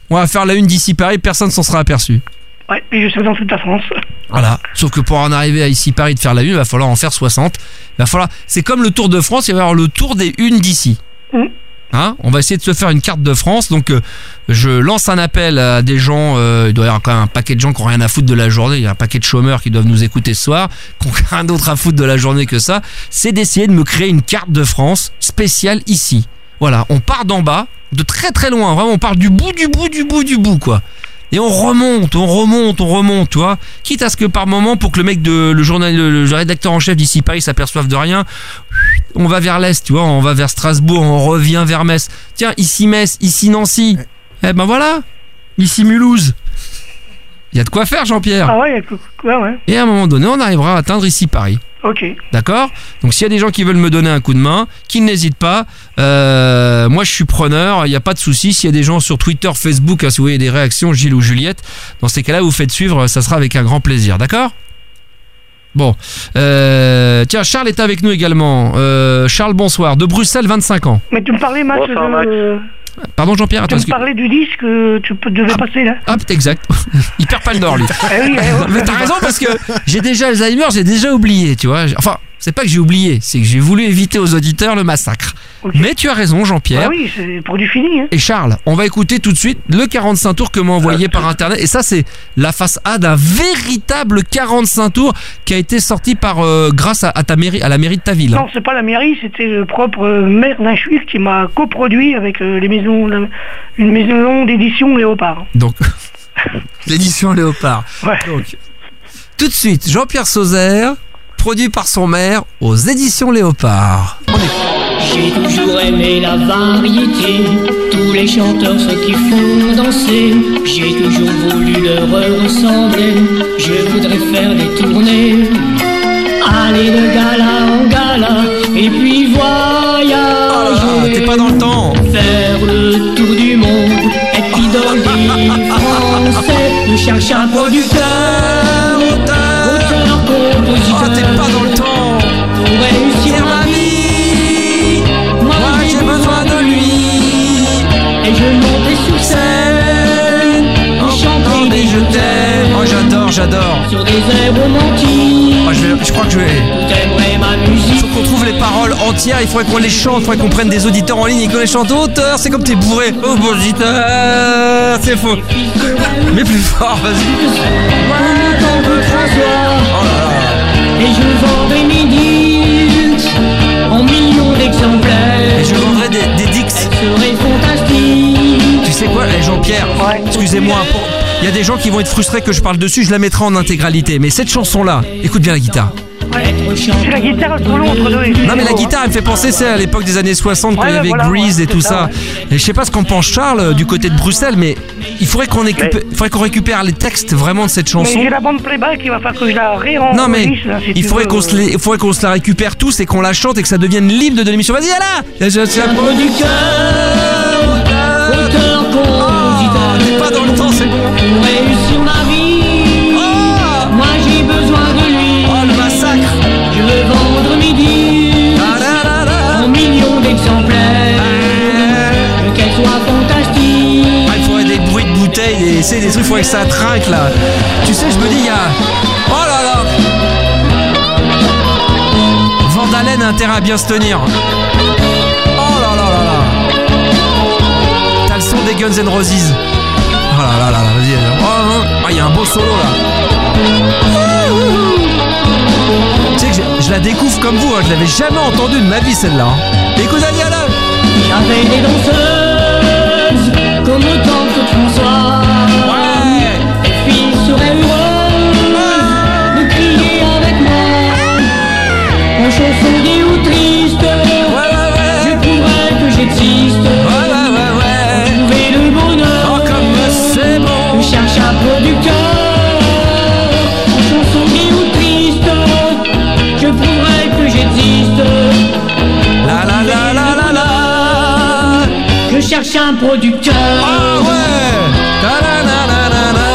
on va faire la une d'ici Paris, personne s'en sera aperçu. Ouais, et je serai dans toute la France. Voilà. Sauf que pour en arriver à ici Paris de faire la une, il va falloir en faire 60. C'est comme le Tour de France, il va y avoir le tour des unes d'ici. Hein, on va essayer de se faire une carte de France. Donc je lance un appel à des gens, il doit y avoir quand même un paquet de gens qui n'ont rien à foutre de la journée. Il y a un paquet de chômeurs qui doivent nous écouter ce soir, qui n'ont rien d'autre à foutre de la journée que ça. C'est d'essayer de me créer une carte de France spéciale ici. Voilà, on part d'en bas, de très très loin, vraiment on part du bout quoi. Et on remonte, tu vois. Quitte à ce que par moment, pour que le mec le rédacteur en chef d'ici Paris s'aperçoive de rien, on va vers l'est, tu vois, on va vers Strasbourg, on revient vers Metz. Tiens, ici Metz, ici Nancy. Eh ben voilà, ici Mulhouse. Il y a de quoi faire, Jean-Pierre. Ah ouais, ouais. Et à un moment donné, on arrivera à atteindre ici Paris. Ok. D'accord ? Donc s'il y a des gens qui veulent me donner un coup de main, qu'ils n'hésitent pas. Moi je suis preneur, il n'y a pas de souci. S'il y a des gens sur Twitter, Facebook, si vous voyez des réactions, Gilles ou Juliette, dans ces cas-là, vous faites suivre, ça sera avec un grand plaisir. D'accord ? Bon. Tiens, Charles est avec nous également. Charles, bonsoir. De Bruxelles, 25 ans. Mais tu me parlais, Max, Pardon, Jean-Pierre, attends. Tu me parlais du disque que tu devais passer là. Ah, exact. Il perd pas le nord, lui. Mais t'as raison, parce que j'ai déjà Alzheimer, j'ai déjà oublié, tu vois. Enfin, c'est pas que j'ai oublié, c'est que j'ai voulu éviter aux auditeurs le massacre. Okay. Mais tu as raison, Jean-Pierre. Ah oui, c'est produit fini. Hein. Et Charles, on va écouter tout de suite le 45 tours que m'a envoyé par internet. Et ça, c'est la face A d'un véritable 45 tours qui a été sorti grâce à ta mairie, à la mairie de ta ville. Non, c'est pas la mairie, c'était le propre maire d'un juif qui m'a coproduit avec une maison d'édition Léopard. Donc, l'édition Léopard. Ouais. Donc, tout de suite, Jean-Pierre Sauzère, produit par son maire aux éditions Léopard. J'ai toujours aimé la variété, tous les chanteurs, ceux qui font danser. J'ai toujours voulu leur ressembler, je voudrais faire des tournées, aller de gala en gala, et puis voyager. Oh là, t'es pas dans le temps. Faire le tour du monde, être idole des Français, je cherche un producteur, auteur, compositeur. Oh, t'es pas dans le temps. Pour réussir ma vie, moi j'ai besoin de lui. Et je montais sur scène en chantant des je t'aime. Oh, j'adore. Sur des airs romantiques. Oh, je crois que je vais. T'aimerais ma musique. Faut qu'on trouve les paroles entières, il faudrait qu'on les chante, il faudrait qu'on prenne des auditeurs en ligne et qu'on les chante. Auteur, c'est comme t'es bourré. Oh, compositeur, c'est faux. Mais plus fort, vas-y. Oh là là. Et je vendrai mes disques en millions d'exemplaires. Et je vendrai des dix. Elle serait fantastique. Tu sais quoi, Jean-Pierre, excusez-moi, il y a des gens qui vont être frustrés que je parle dessus, je la mettrai en intégralité. Mais cette chanson-là, écoute bien la guitare. C'est la guitare trop long entre deux. Non mais la guitare elle me fait penser, c'est à l'époque des années 60 quand il y avait Grease et tout ça. Et je sais pas ce qu'en pense Charles du côté de Bruxelles, mais il faudrait qu'on récupère les textes vraiment de cette chanson. Mais j'ai la bande playback, il va falloir que je la réenregistre. Non mais il faudrait qu'on se la récupère tous et qu'on la chante et que ça devienne l'hymne de l'émission. Vas-y, là. Je suis un producteur, auteur, compositeur. T'es pas dans le temps, c'est bon. Pour réussir ma vie, moi j'ai besoin de lui. Oh le massacre. Je veux vendre mes disques en millions d'exemplaires, qu'elle soit fantastique. Il faudrait des bruits de bouteilles et c'est des trucs, il faudrait que ça trinque là. Tu sais, je me dis, il y a... Oh là là. Vandalen a intérêt à bien se tenir. Oh là là là là. T'as le son des Guns N' Roses. Oh là là là, vas-y. Oh, il y a un beau solo là. Tu sais que je la découvre comme vous, hein. Je l'avais jamais entendue de ma vie celle-là. Écoute, Daniela. J'avais des danseuses comme autant que François. Ouais. Les filles seraient heureuses de crier avec moi en chanson gai ou triste. Je prouverais que j'existe. Trouver le bonheur. Oh comme c'est bon. Je cherche un producteur en chanson gai ou triste. Je prouverais que j'existe. La la la la la la. Je cherche un producteur. Ah ouais. La la la la la la.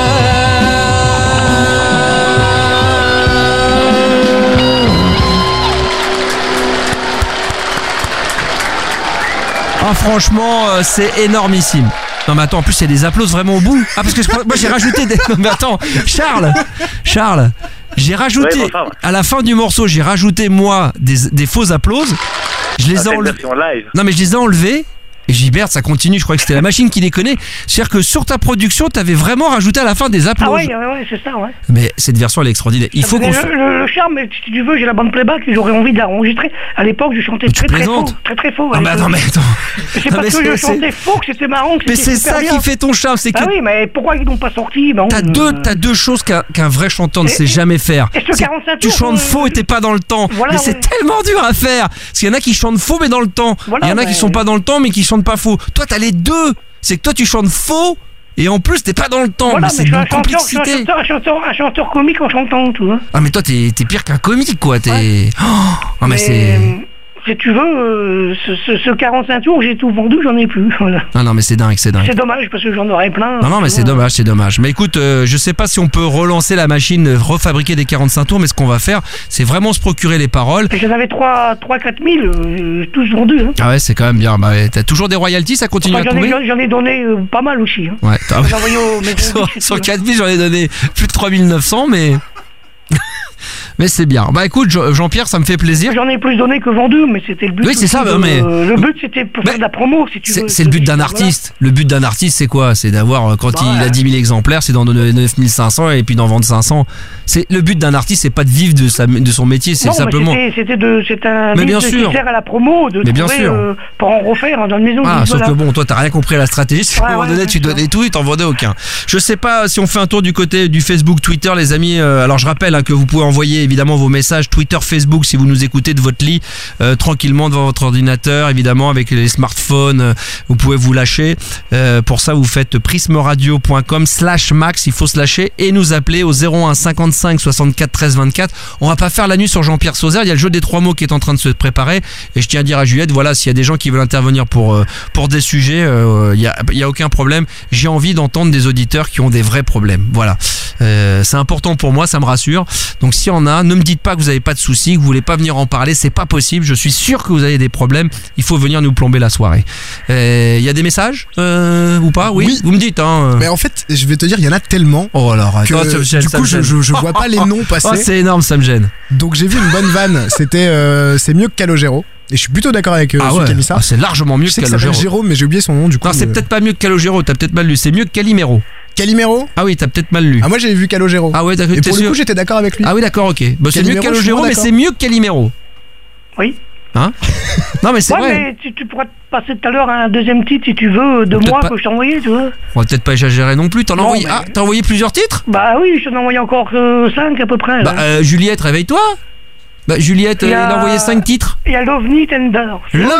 Ah franchement, c'est énormissime. Non mais attends, en plus il y a des applauses vraiment au bout. Ah parce que moi j'ai rajouté des... Non mais attends, Charles, j'ai rajouté, à la fin du morceau, j'ai rajouté moi des faux applauses. Je les ai enlevés. Non mais je les ai enlevés. Et Gilbert, ça continue, je crois que c'était la machine qui déconnait. C'est-à-dire que sur ta production, t'avais vraiment rajouté à la fin des applauses. Ah ouais, c'est ça, ouais. Mais cette version, elle est extraordinaire. Il faut qu'on... Le charme, si tu veux, j'ai la bande playback et j'aurais envie de la enregistrer. À l'époque, je chantais très faux. Ah bah non mais attends. C'est parce que je chantais faux que c'était marrant. Mais c'est ça qui fait ton charme, c'est que... Ah oui, mais pourquoi ils n'ont pas sorti? T'as deux choses qu'un vrai chanteur ne sait jamais faire. Tu chantes faux et t'es pas dans le temps. Mais c'est tellement dur à faire. Parce qu'il y en a qui chantent faux mais dans le temps. Il y en a qui sont pas dans le temps mais qui chantent pas faux. Toi t'as les deux. C'est que toi tu chantes faux et en plus t'es pas dans le temps. Voilà, mais c'est une complexité. Un chanteur comique en chantant, tu vois. Ah mais toi t'es pire qu'un comique quoi. T'es... Oh, mais c'est... Si tu veux, ce 45 tours, j'ai tout vendu, j'en ai plus. Voilà. Ah non mais c'est dingue. C'est dommage parce que j'en aurais plein. Non mais c'est dommage. Mais écoute, je sais pas si on peut relancer la machine, refabriquer des 45 tours, mais ce qu'on va faire, c'est vraiment se procurer les paroles. J'en avais 3-4 000, tous vendus. Hein. Ah ouais, c'est quand même bien. Bah, t'as toujours des royalties, ça continue à tomber. J'en ai donné pas mal aussi. Hein. Ouais. Sur 4 000, j'en ai donné plus de 3 900, mais... Mais c'est bien. Bah écoute, Jean-Pierre, ça me fait plaisir. J'en ai plus donné que vendu, mais c'était le but. Oui, c'est ça, mais... Le but, c'était pour faire de la promo, si tu veux. C'est le but d'un artiste. Le but d'un artiste, c'est quoi? C'est d'avoir, quand il a 10 000 exemplaires, c'est d'en donner 9 500 et puis d'en vendre 500. Le but d'un artiste, c'est pas de vivre de son métier, c'est simplement... C'est un but qui sert à la promo, de trouver pour en refaire dans une maison. Ah, sauf que bon, toi, t'as rien compris à la stratégie. À un moment donné, tu donnais tout et t'en vendais aucun. Je sais pas si on fait un tour du côté du Facebook, Twitter, les amis. Alors, je rappelle que vous pouvez envoyer évidemment vos messages Twitter, Facebook si vous nous écoutez de votre lit tranquillement devant votre ordinateur, évidemment avec les smartphones, vous pouvez vous lâcher. Pour ça vous faites prismeradio.com/max, il faut se lâcher et nous appeler au 01 55 64 13 24. On va pas faire la nuit sur Jean-Pierre Sauzère, il y a le jeu des 3 mots qui est en train de se préparer et je tiens à dire à Juliette, voilà, s'il y a des gens qui veulent intervenir pour des sujets, il y a aucun problème. J'ai envie d'entendre des auditeurs qui ont des vrais problèmes. Voilà. C'est important pour moi, ça me rassure. Donc s'il y en a, ne me dites pas que vous n'avez pas de soucis, que vous voulez pas venir en parler, c'est pas possible. Je suis sûr que vous avez des problèmes. Il faut venir nous plomber la soirée. Il y a des messages ou pas? Oui. Vous me dites. Hein. Mais en fait, je vais te dire, il y en a tellement. Oh alors, du coup, je vois pas les noms passer. Oh, c'est énorme, ça me gêne. Donc j'ai vu une bonne vanne. C'était c'est mieux que Calogero. Et je suis plutôt d'accord avec celui qui a mis ça. C'est largement mieux que Calogero. Je sais que ça s'appelle Jérôme, mais j'ai oublié son nom du coup. Non, c'est peut-être pas mieux que Calogero. T'as peut-être mal lu. C'est mieux que Calimero. Calimero? Ah oui, t'as peut-être mal lu. Ah moi j'avais vu Calogero. Ah ouais, d'accord. Et pour le coup j'étais d'accord avec lui. Ah oui, d'accord, ok. Bah, c'est mieux que Calogero, mais c'est mieux que Calimero. Oui. Hein? Non mais c'est vrai. Mais tu pourras te passer tout à l'heure un deuxième titre si tu veux de moi que je t'ai envoyé, tu vois. On va peut-être pas exagérer non plus. T'as envoyé plusieurs titres? Bah oui, je t'en ai envoyé encore 5 à peu près. Bah Juliette, réveille-toi. Bah Juliette, elle a envoyé 5 titres. Il y a Lovely Tender.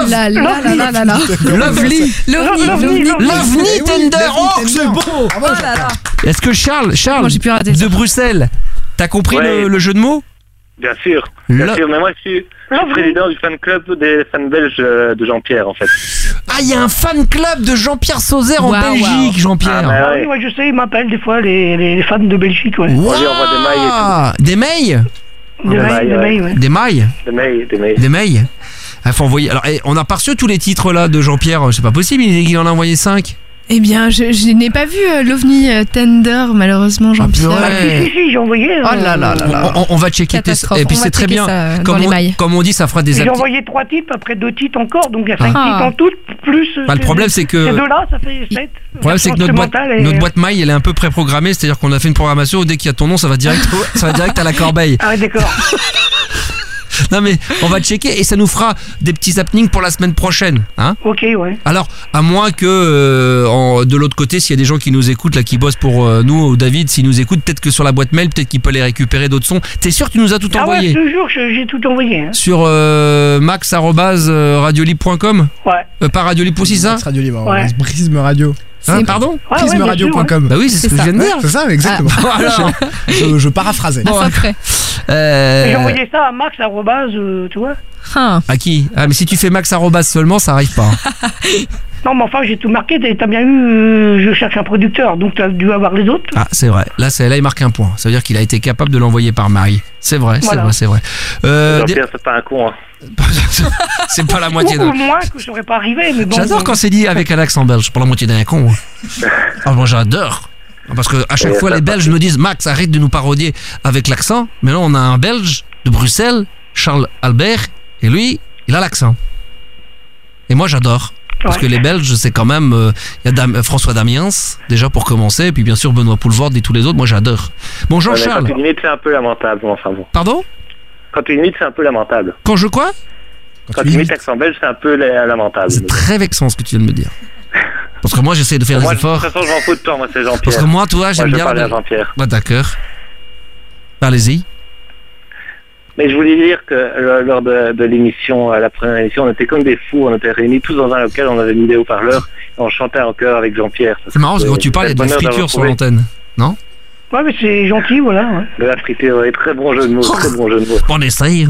Lovely Tender. Oh, c'est beau. Oh là là. Est-ce que Charles de Bruxelles, t'as compris le jeu de mots? Bien sûr, mais moi je suis président du fan club des fans belges de Jean-Pierre en fait. Ah, il y a un fan club de Jean-Pierre Sauzère en Belgique, Jean-Pierre. Ah oui, je sais, ils m'appellent des fois les fans de Belgique. Ouais. Wow. On lui envoie des mailles et tout. Des mailles? Des mailles? Des mailles. Il faut envoyer. Alors, on a pas reçu tous les titres là de Jean-Pierre, c'est pas possible, il en a envoyé 5. Eh bien, je n'ai pas vu l'OVNI Tender, malheureusement, Jean-Pierre. Si, j'ai envoyé. Oh là là là. On va checker tes... Et puis c'est très bien. Comme on dit, ça fera des... J'ai envoyé 3 types, après 2 titres encore, donc il y a 5 titres en tout, plus... Le problème, c'est que... Ces deux-là, ça fait 7. Le problème, c'est que notre boîte mail, elle est un peu pré-programmée, c'est-à-dire qu'on a fait une programmation où dès qu'il y a ton nom, ça va direct à la corbeille. Ah ouais, d'accord. Non mais on va checker et ça nous fera des petits happenings pour la semaine prochaine, hein? Ok, ouais. Alors, à moins que de l'autre côté, s'il y a des gens qui nous écoutent là, qui bossent pour nous, ou David, s'il nous écoute, peut-être que sur la boîte mail, peut-être qu'il peut les récupérer d'autres sons. T'es sûr que tu nous as tout envoyé? Ah ouais, toujours, j'ai tout envoyé. Hein. Sur max@radiolibre.com. Ouais. Pas Radiolibre aussi, ça? Max Radiolibre, ouais. Prisme Radio. Pardon? Prismeradio.com. Bah oui, c'est ce que je viens de dire. C'est ça, exactement. Je paraphrasais. Bon, j'ai envoyé ça à Max tu vois. À qui? Ah mais si tu fais Max @ seulement, ça arrive pas. Non, mais enfin, j'ai tout marqué. T'as bien eu, je cherche un producteur, donc t'as dû avoir les autres. Ah, c'est vrai. Là, il marque un point. Ça veut dire qu'il a été capable de l'envoyer par Marie. C'est vrai, voilà. c'est vrai. Jean-Pierre, c'est pas un con, hein. C'est pas la moitié d'un. Ou moins que je serais pas arrivé, mais bon. J'adore quand c'est dit avec un accent belge. Pas la moitié d'un con. Ah, moi, j'adore. Parce que à chaque fois, les Belges me disent, Max, arrête de nous parodier avec l'accent. Mais là, on a un Belge de Bruxelles, Charles Albert, et lui, il a l'accent. Et moi, j'adore. Parce que les Belges, c'est quand même... Il y a François Damiens, déjà pour commencer, et puis bien sûr Benoît Poulvord et tous les autres, moi j'adore. Bon, Jean-Charles... Quand tu limites, c'est un peu lamentable, enfin bon. Pardon ? Quand tu limites, c'est un peu lamentable. Quand je quoi ? Quand tu limites l'accent belge, c'est un peu lamentable. C'est très vexant ce que tu viens de me dire. Parce que moi, j'essaie de faire des efforts. De toute façon, je m'en fous de toi, moi c'est Jean-Pierre. Parce que moi, toi, j'aime bien... Je vais parler à Jean-Pierre. Bah d'accord. Allez-y. Mais je voulais dire que lors de l'émission, la première émission, on était comme des fous, on était réunis tous dans un local, on avait mis des haut-parleurs, et on chantait en chœur avec Jean-Pierre. C'est marrant, parce que quand tu parles, il y a de la friture sur l'antenne, non ? Ouais, mais c'est gentil, voilà. Ouais. De la friture, ouais, très bon jeu de mots, très bon jeu de mots. On essaye.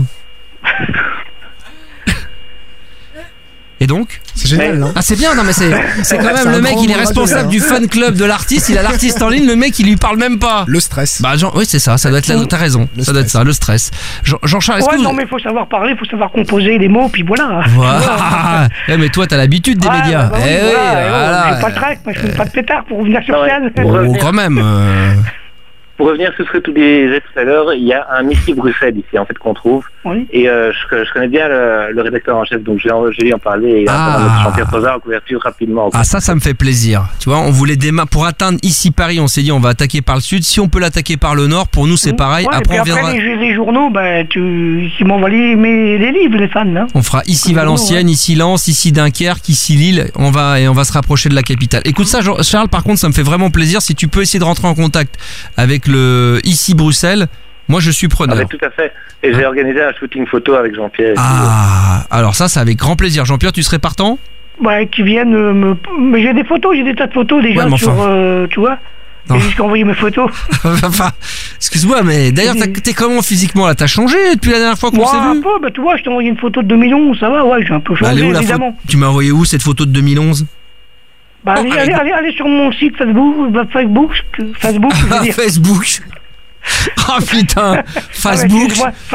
Et donc ? C'est génial, non ? Ah, c'est bien, non mais c'est quand même le mec, il est responsable du fan club de l'artiste, il a l'artiste en ligne, le mec il lui parle même pas. Le stress. Bah oui, c'est ça doit être t'as raison, ça doit être ça, le stress. Jean-Charles, est-ce que non mais il faut savoir parler, il faut savoir composer les mots, puis voilà. Voilà. Mais toi t'as l'habitude des médias. Bah oui, voilà. J'ai pas de trac, moi je fais pas de pétard pour revenir sur scène. Oh, quand même. Pour revenir sur ce que tu disais tout à l'heure, il y a un Ici Bruxelles ici en fait qu'on trouve. Oui. Et je connais bien le rédacteur en chef, donc j'ai lui en parler et il a Jean-Pierre Sauzard en couverture rapidement. Ah ça me fait plaisir. Tu vois, on voulait pour atteindre ici Paris, on s'est dit on va attaquer par le sud. Si on peut l'attaquer par le nord, pour nous c'est pareil. Ouais, après on viendra. Les journaux, qui m'envoient les livres, les fans. Là. On fera ici Valenciennes, ici Lens, ici Dunkerque, ici Lille. On va se rapprocher de la capitale. Écoute ça, Charles. Par contre, ça me fait vraiment plaisir si tu peux essayer de rentrer en contact avec le ici Bruxelles. Moi, je suis preneur. Ah, tout à fait. Et j'ai organisé un shooting photo avec Jean-Pierre. Ah, alors ça avec grand plaisir. Jean-Pierre, tu serais partant ? Ouais, qui viennent Mais j'ai des photos, j'ai des tas de photos déjà sur... tu vois ? J'ai juste envoyé mes photos. Enfin, excuse-moi, mais d'ailleurs, t'es comment physiquement là ? T'as changé depuis la dernière fois qu'on s'est vu ? Un peu, tu vois, je t'ai envoyé une photo de 2011, ça va, ouais, j'ai un peu changé, évidemment. Tu m'as envoyé où cette photo de 2011 ? Allez sur mon site Facebook, je veux dire. Facebook. Oh putain, Facebook,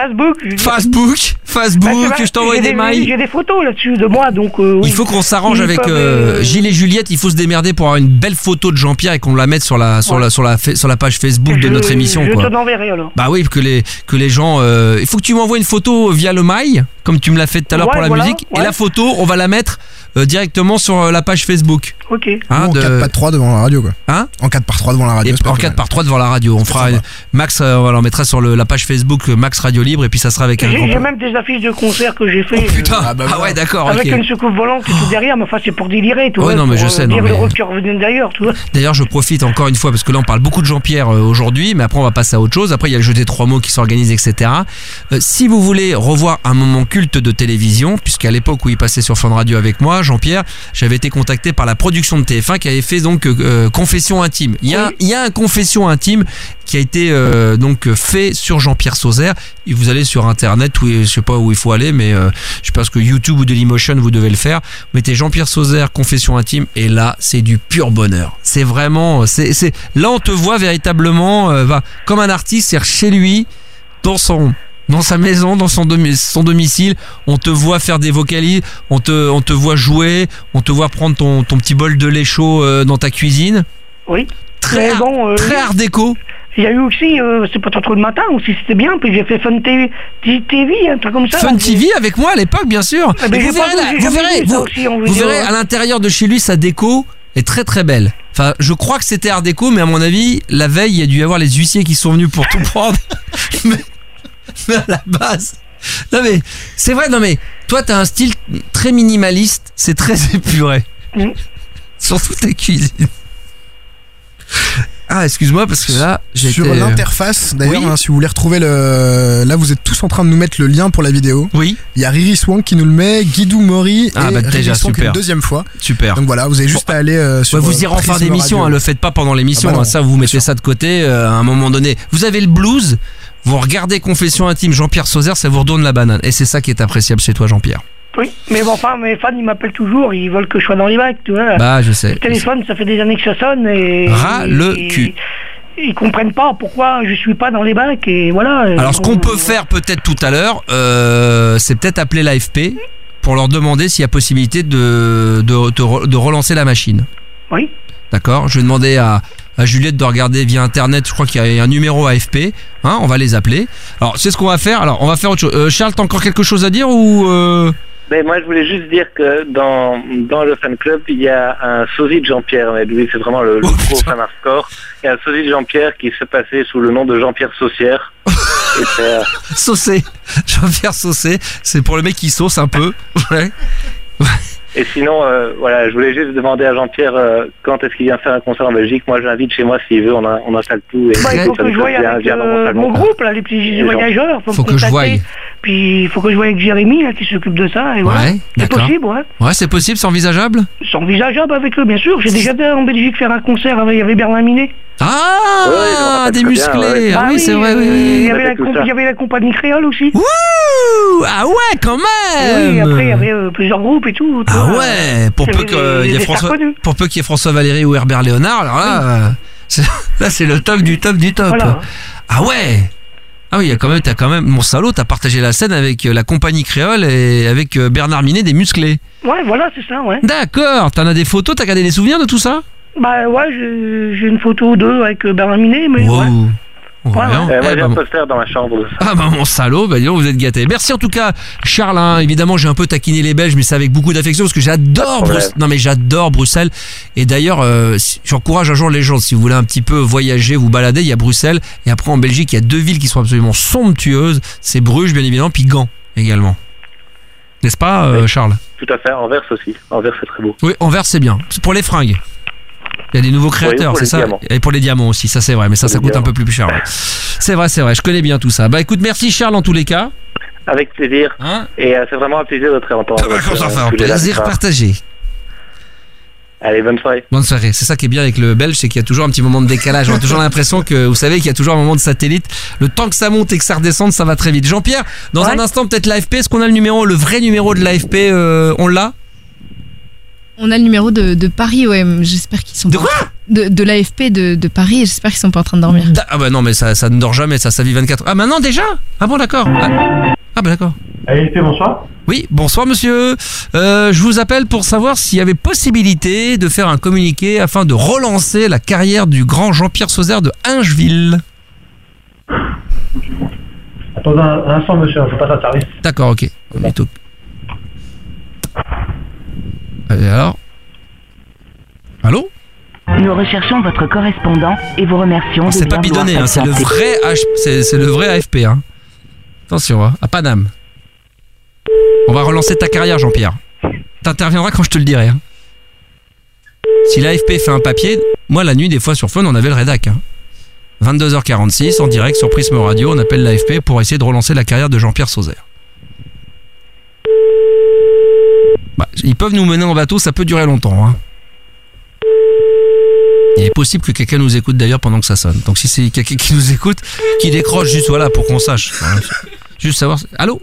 je t'envoie des mails. J'ai des photos là-dessus de moi, donc il faut qu'on s'arrange avec Gilles et Juliette. Il faut se démerder pour avoir une belle photo de Jean-Pierre et qu'on la mette sur la page Facebook de notre émission. Je te l'enverrai alors. Bah oui, que les gens. Il faut que tu m'envoies une photo via le mail, comme tu me l'as fait tout à l'heure pour la musique. Et la photo, on va la mettre directement sur la page Facebook. Ok. En 4x3 devant la radio, quoi. Hein ? En 4x3 devant la radio. En 4x3 devant la radio. On fera Max, on la mettra sur la page Facebook Max Radio Libre et puis ça sera avec un. J'ai même des affiches de concerts que j'ai fait. Oh putain. Ouais, d'accord. Avec une soucoupe volante et tout derrière, mais enfin c'est pour délirer, tu vois. Non, mais je sais. Dire le rock qui revient d'ailleurs, tu vois. D'ailleurs, je profite encore une fois parce que là on parle beaucoup de Jean-Pierre aujourd'hui, mais après on va passer à autre chose. Après il y a le jeu des 3 mots qui s'organise, etc. Si vous voulez revoir un moment culte de télévision, puisqu'à l'époque où il passait sur Fun Radio avec moi, Jean-Pierre, j'avais été contacté par la production de TF1 qui avait fait donc Confession intime. Il y a un Confession intime qui a été donc fait sur Jean-Pierre Sauzard. Et vous allez sur internet, je sais pas où il faut aller, mais je pense que YouTube ou Dailymotion vous devez le faire. Vous mettez Jean-Pierre Sauzard Confession intime et là c'est du pur bonheur. C'est vraiment, c'est là on te voit véritablement comme un artiste, c'est chez lui dans sa maison, dans son domicile, on te voit faire des vocalises, on te voit jouer, on te voit prendre ton petit bol de lait chaud dans ta cuisine. Oui. Très art déco. Il y a eu aussi, c'est pas trop le matin aussi, c'était bien, puis j'ai fait Fun TV, un truc comme ça. Fun TV avec moi à l'époque, bien sûr. Vous verrez à l'intérieur de chez lui, sa déco est très très belle. Enfin, je crois que c'était art déco, mais à mon avis, la veille, il y a dû y avoir les huissiers qui sont venus pour tout prendre. Mais à la base, non mais c'est vrai, non mais toi t'as un style très minimaliste, c'est très épuré. Surtout tes cuisines. Ah, excuse-moi parce que là sur l'interface d'ailleurs, si vous voulez retrouver là vous êtes tous en train de nous mettre le lien pour la vidéo. Oui. Il y a Riri Swank qui nous le met, Guidou Mori et déjà, Riri Swank une deuxième fois. Super. Donc voilà, vous avez juste à aller sur vous irez en fin d'émission, le faites pas pendant l'émission, ça vous mettez ça de côté à un moment donné. Vous avez le blues. Vous regardez Confession intime Jean-Pierre Sauzard, ça vous redonne la banane. Et c'est ça qui est appréciable chez toi, Jean-Pierre. Oui, mais bon, enfin, mes fans, ils m'appellent toujours, ils veulent que je sois dans les bacs, tu vois. Bah, je sais. Le téléphone, ça fait des années que ça sonne et... Ras le cul. Ils comprennent pas pourquoi je suis pas dans les bacs et voilà. Alors, ce qu'on peut faire peut-être tout à l'heure, c'est peut-être appeler l'AFP pour leur demander s'il y a possibilité de relancer la machine. Oui. D'accord, je vais demander à Juliette de regarder via internet, je crois qu'il y a un numéro AFP, hein, on va les appeler. Alors c'est ce qu'on va faire, alors on va faire autre chose. Charles, t'as encore quelque chose à dire ou Ben, moi je voulais juste dire que dans le fan club il y a un sosie de Jean-Pierre, mais lui c'est vraiment le gros fan hardcore. Il y a un sosie de Jean-Pierre qui se passait sous le nom de Jean-Pierre Saucière. Saucé, Jean-Pierre Saucé, c'est pour le mec qui sauce un peu. Ouais. Et sinon, voilà, je voulais juste demander à Jean-Pierre quand est-ce qu'il vient faire un concert en Belgique. Moi, je l'invite chez moi s'il veut, on installe tout. Et il faut que je voie avec mon groupe, là, les petits voyageurs. Faut que je voie. Puis il faut que je voie avec Jérémy, là, qui s'occupe de ça. Et voilà. Ouais, c'est possible, ouais. Ouais, c'est possible, c'est envisageable. C'est envisageable avec eux, bien sûr. J'ai déjà été en Belgique faire un concert, il y avait Bernard Minet. Ah, des musclés. Ah oui, c'est vrai, oui. Il y avait la compagnie créole aussi. Ouh, ah ouais, quand même. Oui, après il y avait plusieurs groupes et tout. Ah ouais, pour peu qu'il y ait François Valéry ou Herbert Léonard, alors là, c'est le top du top du top. Voilà. Ah ouais. Ah oui, t'as quand même, mon salaud, t'as partagé la scène avec la compagnie créole et avec Bernard Minet des musclés. Ouais, voilà, c'est ça, ouais. D'accord, t'en as des photos, t'as gardé des souvenirs de tout ça? Bah ouais, j'ai une photo d'eux avec Bernard Minet, mais wow. Ouais. Moi j'ai un poster dans ma chambre. Ah bah mon salaud, bah dis donc, vous êtes gâtés. Merci en tout cas Charles, hein. Évidemment j'ai un peu taquiné les Belges, mais c'est avec beaucoup d'affection parce que j'adore Bruxelles. Non mais j'adore Bruxelles. Et d'ailleurs j'encourage un jour les gens, si vous voulez un petit peu voyager, vous balader, il y a Bruxelles et après en Belgique il y a deux villes qui sont absolument somptueuses, c'est Bruges bien évidemment, puis Gand également. N'est-ce pas oui. Charles? Tout à fait, Anvers aussi. Anvers c'est très beau. Oui, Anvers c'est bien. C'est pour les fringues. Il y a des nouveaux créateurs, oui, c'est ça? Diamants. Et pour les diamants aussi, ça c'est vrai, mais ça coûte un peu plus cher. Ouais. C'est vrai, je connais bien tout ça. Bah écoute, merci Charles en tous les cas. Avec plaisir. Hein? Et c'est vraiment un plaisir de te entendre. Un plaisir partagé. Allez, bonne soirée. Bonne soirée. C'est ça qui est bien avec le belge, c'est qu'il y a toujours un petit moment de décalage. On a toujours l'impression que, vous savez, qu'il y a toujours un moment de satellite. Le temps que ça monte et que ça redescende, ça va très vite. Jean-Pierre, dans un instant, peut-être l'AFP. Est-ce qu'on a le vrai numéro de l'AFP? On l'a? On a le numéro de Paris, ouais. J'espère qu'ils sont. De quoi? De l'AFP de Paris, j'espère qu'ils sont pas en train de dormir. Ah bah non, mais ça ne dort jamais, ça vit 24 heures. Ah maintenant déjà? Ah bon, d'accord. Ah bah d'accord. AFP, bonsoir. Oui, bonsoir monsieur. Je vous appelle pour savoir s'il y avait possibilité de faire un communiqué afin de relancer la carrière du grand Jean-Pierre Sauzère de Ingeville. Attendez un instant monsieur, je passe à service. D'accord, ok. Allez, alors. Allô? Nous recherchons votre correspondant et vous remercions. C'est pas bidonné, hein, c'est le vrai AFP. Hein. Attention, hein, à Paname. On va relancer ta carrière, Jean-Pierre. T'interviendras quand je te le dirai. Hein. Si l'AFP fait un papier, moi la nuit, des fois sur Fun, on avait le rédac. Hein. 22h46, en direct sur Prisme Radio, on appelle l'AFP pour essayer de relancer la carrière de Jean-Pierre Sauzère. Bah, ils peuvent nous mener en bateau, ça peut durer longtemps. Hein. Il est possible que quelqu'un nous écoute d'ailleurs pendant que ça sonne. Donc si c'est quelqu'un qui nous écoute, qui décroche juste voilà pour qu'on sache. Juste savoir. Allô?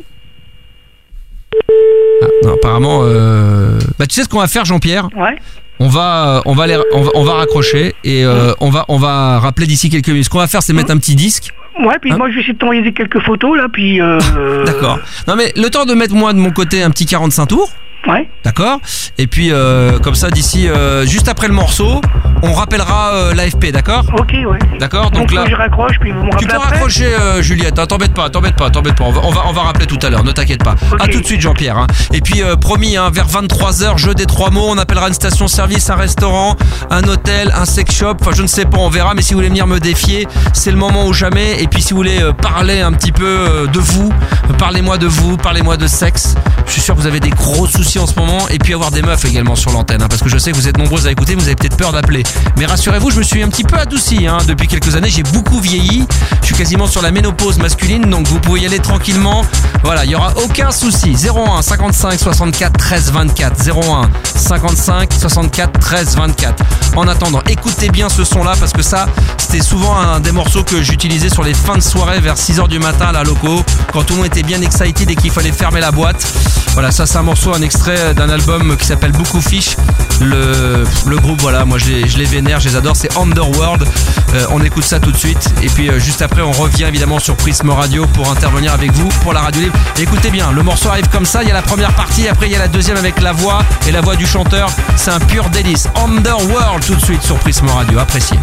Ah, non, apparemment. Bah tu sais ce qu'on va faire, Jean-Pierre? Ouais. On va raccrocher et on va rappeler d'ici quelques minutes. Ce qu'on va faire, c'est mettre un petit disque. Ouais, puis moi je vais essayer de t'envoyer quelques photos là, puis. D'accord. Non mais le temps de mettre moi de mon côté un petit 45 tours. Ouais. D'accord. Et puis comme ça d'ici juste après le morceau, on rappellera l'AFP, d'accord? Ok, ouais. D'accord. Donc là, je raccroche puis vous me rappelez. Tu peux raccrocher Juliette, hein, t'embête pas. On va rappeler tout à l'heure, ne t'inquiète pas. Okay. À tout de suite Jean-Pierre. Hein. Et puis promis, hein, vers 23h, jeu des 3 mots, on appellera une station-service, un restaurant, un hôtel, un sex shop. Enfin je ne sais pas, on verra. Mais si vous voulez venir me défier, c'est le moment ou jamais. Et puis si vous voulez parler un petit peu de vous, parlez-moi de sexe. Je suis sûr que vous avez des gros soucis en ce moment. évidemment, et puis avoir des meufs également sur l'antenne, hein, parce que je sais que vous êtes nombreuses à écouter, vous avez peut-être peur d'appeler. Mais rassurez-vous, je me suis un petit peu adouci, hein, depuis quelques années, j'ai beaucoup vieilli, je suis quasiment sur la ménopause masculine, donc vous pouvez y aller tranquillement. Voilà, il y aura aucun souci. 01 55 64 13 24. 01 55 64 13 24. En attendant, écoutez bien ce son-là, parce que ça, c'était souvent un des morceaux que j'utilisais sur les fins de soirée vers 6h du matin à la loco, quand tout le monde était bien excited et qu'il fallait fermer la boîte. Voilà, ça c'est un morceau, un extrait d'un album qui s'appelle Beaucoup Fish. Le groupe, voilà, moi je les vénère, je les adore, c'est Underworld. On écoute ça tout de suite, et puis juste après on revient évidemment sur Prisme Radio pour intervenir avec vous pour la radio libre. Et écoutez bien, le morceau arrive comme ça, il y a la première partie, après il y a la deuxième avec la voix, et la voix du chanteur, c'est un pur délice. Underworld tout de suite sur Prisme Radio, appréciez.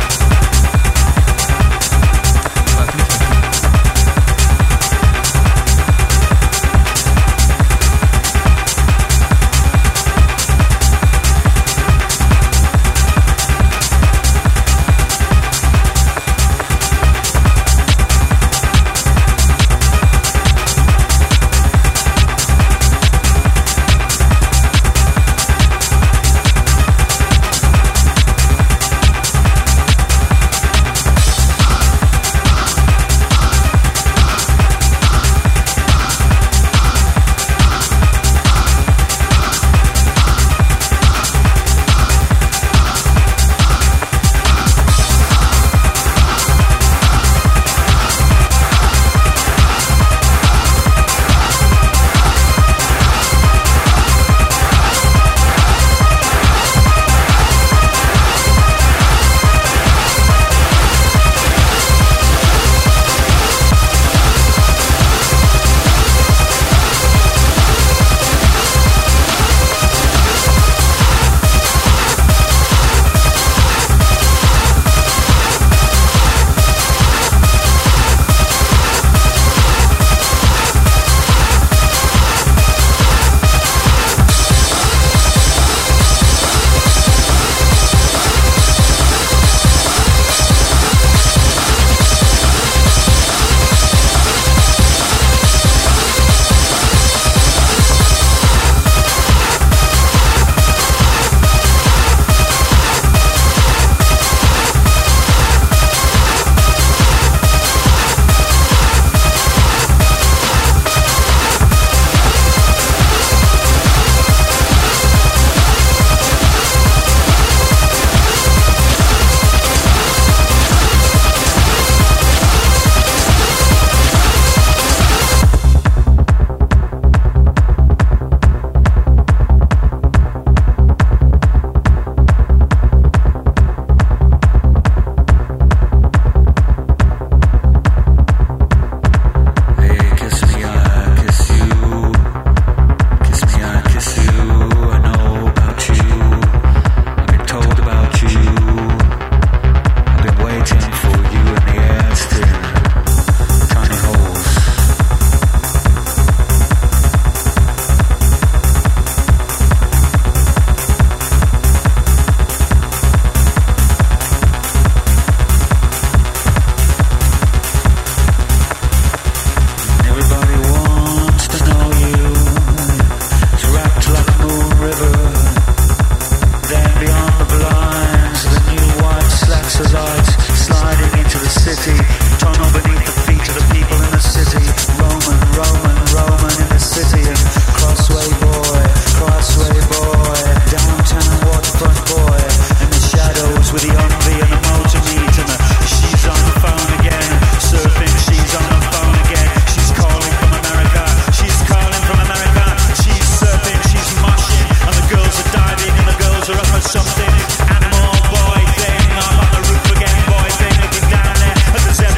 something animal boy thing. I'm on the roof again, boy thing, looking down there at the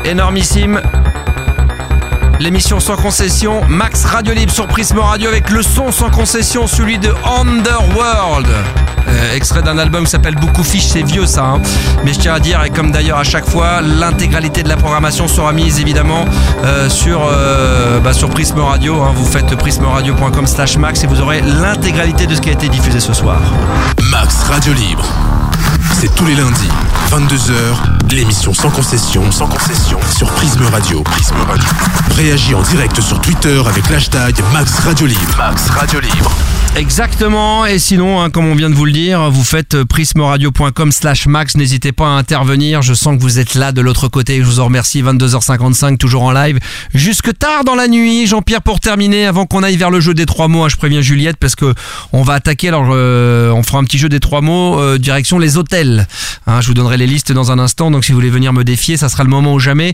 énormissime. L'émission sans concession, Max Radio Libre sur Prisme Radio avec le son sans concession, celui de Underworld. Extrait d'un album qui s'appelle Beaucoup Fiche, c'est vieux ça, hein. Mais je tiens à dire, et comme d'ailleurs à chaque fois, l'intégralité de la programmation sera mise évidemment sur Prisme Radio, hein. Vous faites prismeradio.com/max et vous aurez l'intégralité de ce qui a été diffusé ce soir. Max Radio Libre, c'est tous les lundis, 22h, l'émission sans concession sur Prisme Radio. Réagis en direct sur Twitter avec l'hashtag Max Radio Libre. Max Radio Libre. Exactement, et sinon, hein, comme on vient de vous le dire, vous faites prismeradio.com/max, n'hésitez pas à intervenir, je sens que vous êtes là de l'autre côté, je vous en remercie, 22h55, toujours en live, jusque tard dans la nuit. Jean-Pierre, pour terminer, avant qu'on aille vers le jeu des 3 mots, hein, je préviens Juliette, parce que on va attaquer, alors on fera un petit jeu des 3 mots, direction les hôtels, hein, je vous donnerai les listes dans un instant, donc si vous voulez venir me défier, ça sera le moment ou jamais.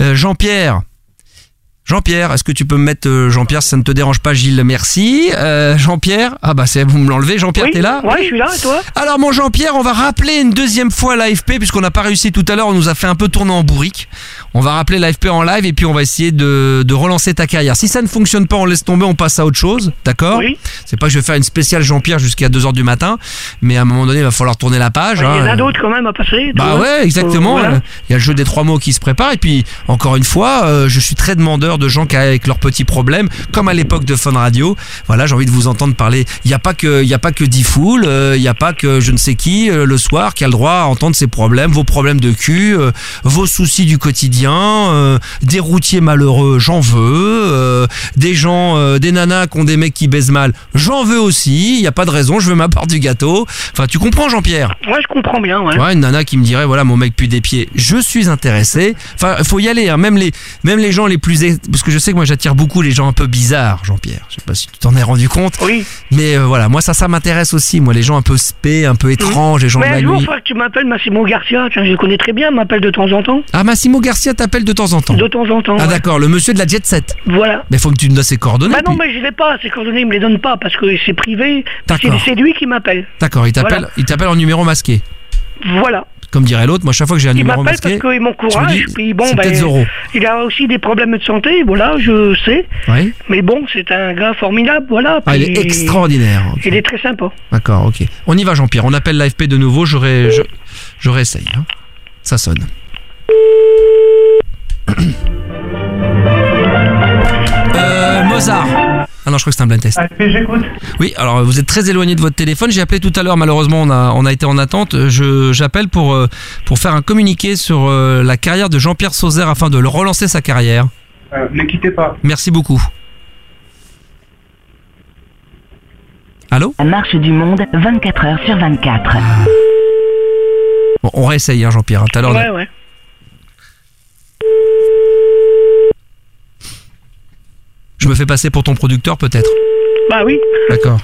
Jean-Pierre, est-ce que tu peux me mettre Jean-Pierre si ça ne te dérange pas, Gilles? Merci. Jean-Pierre, vous me l'enlevez. Jean-Pierre, oui, t'es là? Ouais, je suis là, et toi? Alors mon Jean-Pierre, on va rappeler une deuxième fois l'AFP puisqu'on n'a pas réussi tout à l'heure, on nous a fait un peu tourner en bourrique. On va rappeler l'AFP en live et puis on va essayer de relancer ta carrière. Si ça ne fonctionne pas, on laisse tomber, on passe à autre chose, d'accord? Oui. C'est pas que je vais faire une spéciale Jean-Pierre jusqu'à 2h du matin, mais à un moment donné, il va falloir tourner la page. Il y en a d'autres quand même à passer. Bah ouais, exactement. Voilà. Il y a le jeu des 3 mots qui se prépare et puis encore une fois, je suis très demandeur de gens qui avec leurs petits problèmes, comme à l'époque de Fun Radio. Voilà, j'ai envie de vous entendre parler. Il y a pas que D-Fool, il y a pas que je ne sais qui le soir qui a le droit à entendre ses problèmes, vos problèmes de cul, vos soucis du quotidien, des routiers malheureux, j'en veux, des gens, des nanas qui ont des mecs qui baisent mal, j'en veux aussi. Il y a pas de raison, je veux ma part du gâteau. Enfin, tu comprends, Jean-Pierre? Ouais, je comprends bien. Ouais, une nana qui me dirait voilà, mon mec pue des pieds, je suis intéressé. Enfin, faut y aller, hein. Même les gens les plus, parce que je sais que moi j'attire beaucoup les gens un peu bizarres, Jean-Pierre. Je sais pas si tu t'en es rendu compte. Oui. Mais voilà, moi ça m'intéresse aussi. Moi, les gens un peu spé, un peu étranges, les gens de la nuit. Mais un jour, que tu m'appelles Massimo Garcia. Tiens, je le connais très bien. M'appelle de temps en temps. Ah, Massimo Garcia t'appelle de temps en temps. De temps en temps. Ah d'accord, le monsieur de la Jet Set. Voilà. Mais faut que tu me donnes ses coordonnées. Bah non, mais je l'ai pas. Ses coordonnées, il me les donne pas parce que c'est privé. C'est lui qui m'appelle. D'accord, il t'appelle en numéro masqué. Voilà. Comme dirait l'autre, moi chaque fois que j'ai un numéro masqué, il m'appelle parce qu'il m'encourage, puis bon, il a aussi des problèmes de santé, voilà, je sais. Oui. Mais bon, c'est un gars formidable, voilà. Ah, il est extraordinaire. Okay. Il est très sympa. D'accord, ok. On y va, Jean-Pierre, on appelle l'AFP de nouveau, je réessaye. Hein. Ça sonne. Mozart. Ah non, je crois que c'est un blind test. J'écoute. Oui, alors vous êtes très éloigné de votre téléphone. J'ai appelé tout à l'heure, malheureusement on a été en attente. J'appelle pour faire un communiqué sur la carrière de Jean-Pierre Sauzère afin de le relancer sa carrière. Ne quittez pas. Merci beaucoup. Allô ? La marche du monde, 24 heures sur 24. Bon, on réessaye, hein, Jean-Pierre. Tout à l'heure. Ouais. Je me fais passer pour ton producteur, peut-être? Bah oui. D'accord.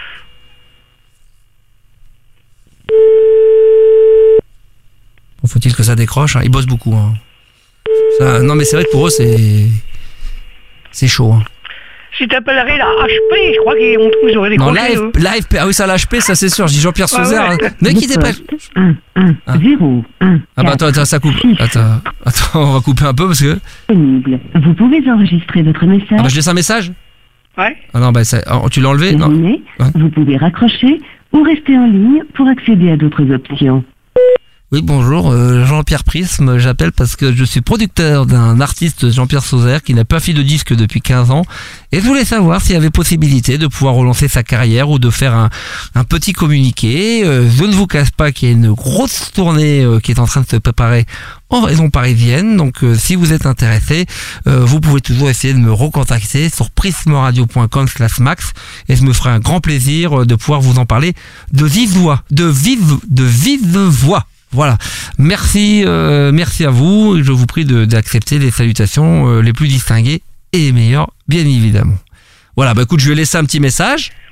Bon, faut-il que ça décroche, hein. Ils bossent beaucoup. Hein. Ça, non, mais c'est vrai que pour eux, c'est chaud. Hein. Si t'appellerais la HP, je crois qu'ils auraient décroché. Non, l'AFP, ah oui, ça l'HP, ça c'est sûr. Je dis Jean-Pierre Sauzère. Ouais. Ne quittez pas. 0. Ah bah attends, ça coupe. Attends, on va couper un peu parce que. Vous pouvez enregistrer votre message. Ah bah je laisse un message. Ouais. Ah non, bah tu l'as enlevé. Non. Vous pouvez raccrocher ou rester en ligne pour accéder à d'autres options. Oui, bonjour, Jean-Pierre Prisme, j'appelle parce que je suis producteur d'un artiste, Jean-Pierre Sauzère, qui n'a pas fait de disque depuis 15 ans, et je voulais savoir s'il y avait possibilité de pouvoir relancer sa carrière ou de faire un petit communiqué. Je ne vous cache pas qu'il y a une grosse tournée qui est en train de se préparer en région parisienne, donc si vous êtes intéressé, vous pouvez toujours essayer de me recontacter sur prismeradio.com/max, et je me ferai un grand plaisir de pouvoir vous en parler de vive voix, de vive voix. Voilà, merci à vous. Je vous prie d'accepter les salutations les plus distinguées et les meilleures, bien évidemment. Voilà, bah écoute, je vais laisser un petit message.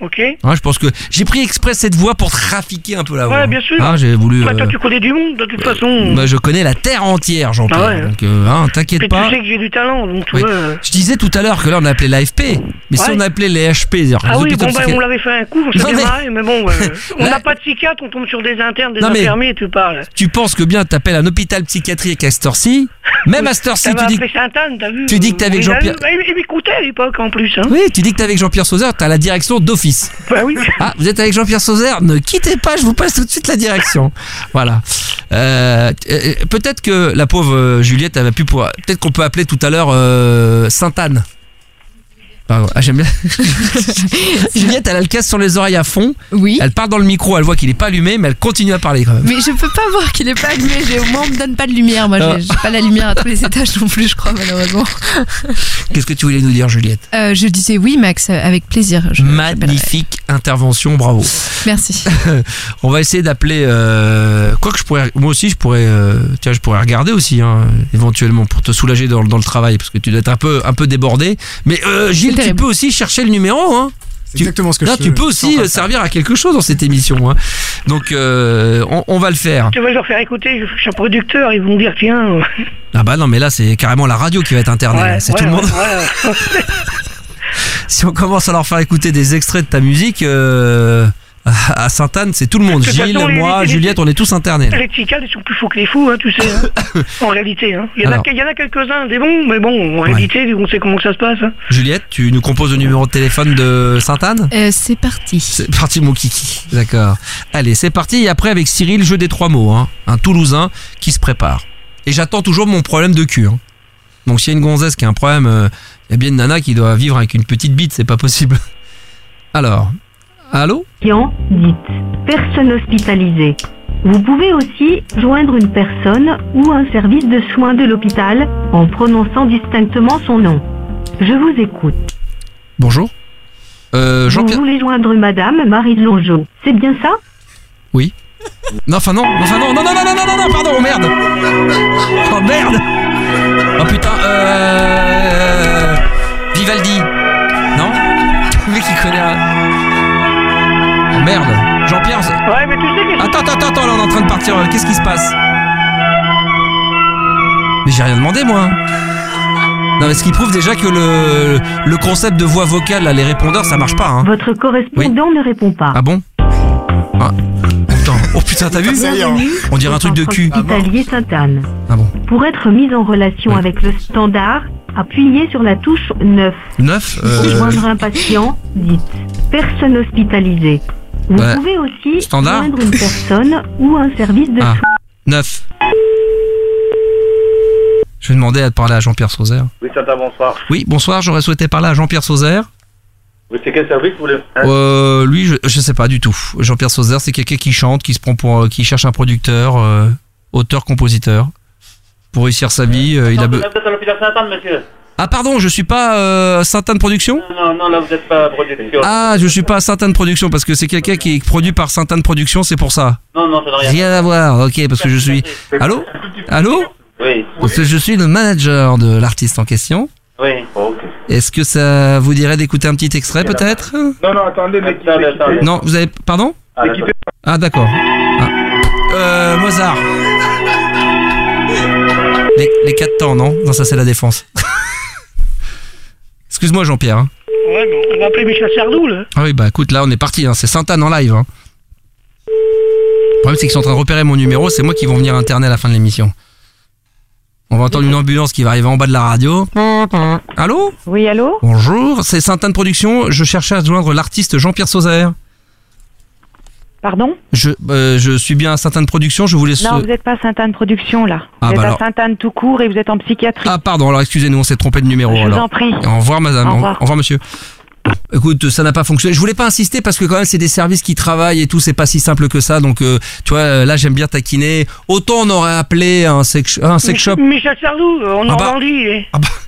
Ok. Je pense que j'ai pris exprès cette voix pour trafiquer un peu la voix. Ouais, bien sûr. J'ai voulu. Toi, tu connais du monde, de toute façon. Je connais la terre entière, Jean-Pierre. Donc, t'inquiète pas. Tu sais que j'ai du talent, donc tu vois. Je disais tout à l'heure que là, on appelait l'AFP. Mais si on appelait les HP, on l'avait fait un coup, on s'est démarré, mais bon, on n'a pas de psychiatre, on tombe sur des internes, des infirmiers, et tu parles. Tu penses que bien t'appelles un hôpital psychiatrique à cette heure-ci, même à cette heure-ci, tu dis que t'es avec Jean-Pierre. Il m'écoutait à l'époque en plus. Oui, tu dis que t'es avec Jean-Pierre Sauzère, t'as la direction d'office. Bah oui. Vous êtes avec Jean-Pierre Sauzère, ne quittez pas, je vous passe tout de suite la direction. Voilà. Peut-être que la pauvre Juliette, elle va plus pouvoir. Peut-être qu'on peut appeler tout à l'heure Sainte-Anne. Pardon. J'aime bien. Juliette, elle a le casque sur les oreilles à fond. Oui. Elle parle dans le micro, elle voit qu'il est pas allumé, mais elle continue à parler quand même. Mais je peux pas voir qu'il est pas allumé. Au moins, on me donne pas de lumière. Moi, j'ai pas la lumière à tous les étages non plus, je crois, malheureusement. Qu'est-ce que tu voulais nous dire, Juliette? Je disais oui, Max, avec plaisir. Magnifique intervention, bravo. Merci. On va essayer d'appeler. Quoi que moi aussi, je pourrais regarder aussi, éventuellement, pour te soulager dans le travail, parce que tu dois être un peu débordé. Mais Gilles, tu peux aussi chercher le numéro, C'est exactement ce que je fais. Tu peux aussi servir à quelque chose dans cette émission. Donc, on va le faire. Tu vas leur faire écouter, je suis un producteur, ils vont dire tiens. Ah bah non, mais là, c'est carrément la radio qui va être internée. C'est tout le monde. Si on commence à leur faire écouter des extraits de ta musique... à Sainte-Anne, c'est tout le monde. Gilles, moi, Juliette, on est tous internés. Les psychiatres, ils sont plus fous que les fous, tu sais. En réalité. Il y en a quelques-uns, des bons, mais bon, en réalité, on sait comment ça se passe. Juliette, tu nous composes le numéro de téléphone de Sainte-Anne ? C'est parti. C'est parti, mon kiki. D'accord. Allez, c'est parti. Et après, avec Cyril, jeu des 3 mots. Un Toulousain qui se prépare. Et j'attends toujours mon problème de cul. Donc, s'il y a une gonzesse qui a un problème, il y a bien une nana qui doit vivre avec une petite bite, c'est pas possible. Alors... Allô ? Dites personne hospitalisée. Vous pouvez aussi joindre une personne ou un service de soins de l'hôpital en prononçant distinctement son nom. Je vous écoute. Bonjour. Vous voulez joindre Madame Marie Longeau, c'est bien ça ? Oui. Non, pardon, merde. Oh merde. Oh putain, Vivaldi. Non ? Le mec qui connaît Oh merde, Jean-Pierre. Ouais, mais tu sais que... Attends, là on est en train de partir. Qu'est-ce qui se passe ? Mais j'ai rien demandé, moi. Non, mais ce qui prouve déjà que le concept de voix vocale, là, les répondeurs, ça marche pas. Votre correspondant ne répond pas. Ah bon ? Oh putain, t'as vu ? On dirait un truc de cul. Hospitalier Sainte-Anne. Ah bon ? Pour être mis en relation avec le standard, appuyez sur la touche 9. 9 Pour joindre un patient, dites personne hospitalisée. Vous pouvez aussi joindre une personne ou un service de soins. 9. Je vais demander à parler à Jean-Pierre Sauzère. Oui, Sainte-Anne, bonsoir. Oui, bonsoir, j'aurais souhaité parler à Jean-Pierre Sauzère. Oui, c'est quel service vous voulez Lui, je sais pas du tout. Jean-Pierre Sauzère, c'est quelqu'un qui chante, qui se prend pour, qui cherche un producteur, auteur-compositeur. Pour réussir sa vie, il a... Vous êtes à l'hôpital Sainte-Anne, monsieur. Ah pardon, je suis pas Sainte-Anne Production ? Non, là vous n'êtes pas Production. Ah, je suis pas Sainte-Anne Production parce que c'est quelqu'un qui est produit par Sainte-Anne Production, c'est pour ça. Non, ça n'a rien. Rien à voir, ok, parce que je suis... Allô ? Oui. Parce que je suis le manager de l'artiste en question. Oui, ok. Est-ce que ça vous dirait d'écouter un petit extrait peut-être ? Non, attendez, mec. Non, vous avez... Pardon ? Ah, d'accord. Mozart. Les 4 temps, non ? Non, ça c'est la défense. Excuse-moi Jean-Pierre. Ouais, bon, on va appeler Michel Sardou, là. Ah oui, bah écoute, là on est parti, c'est Sainte-Anne en live. Le problème c'est qu'ils sont en train de repérer mon numéro, c'est moi qui vont venir interner à la fin de l'émission. On va entendre une ambulance qui va arriver en bas de la radio. Allô ? Oui, allô ? Bonjour, c'est Sainte-Anne Production, je cherchais à joindre l'artiste Jean-Pierre Sauzère. Pardon ? Je suis bien à Sainte-Anne Production, je voulais... Non, vous n'êtes pas Sainte-Anne Production, là. Ah, vous êtes à Sainte-Anne tout court et vous êtes en psychiatrie. Ah, pardon, alors excusez-nous, on s'est trompé de numéro. Je vous en prie. Au revoir, madame. Au revoir, monsieur. Écoute, ça n'a pas fonctionné. Je voulais pas insister parce que quand même c'est des services qui travaillent et tout, c'est pas si simple que ça. Donc tu vois, là j'aime bien taquiner. Autant on aurait appelé un sex shop. Michel Sardou, on a vendu.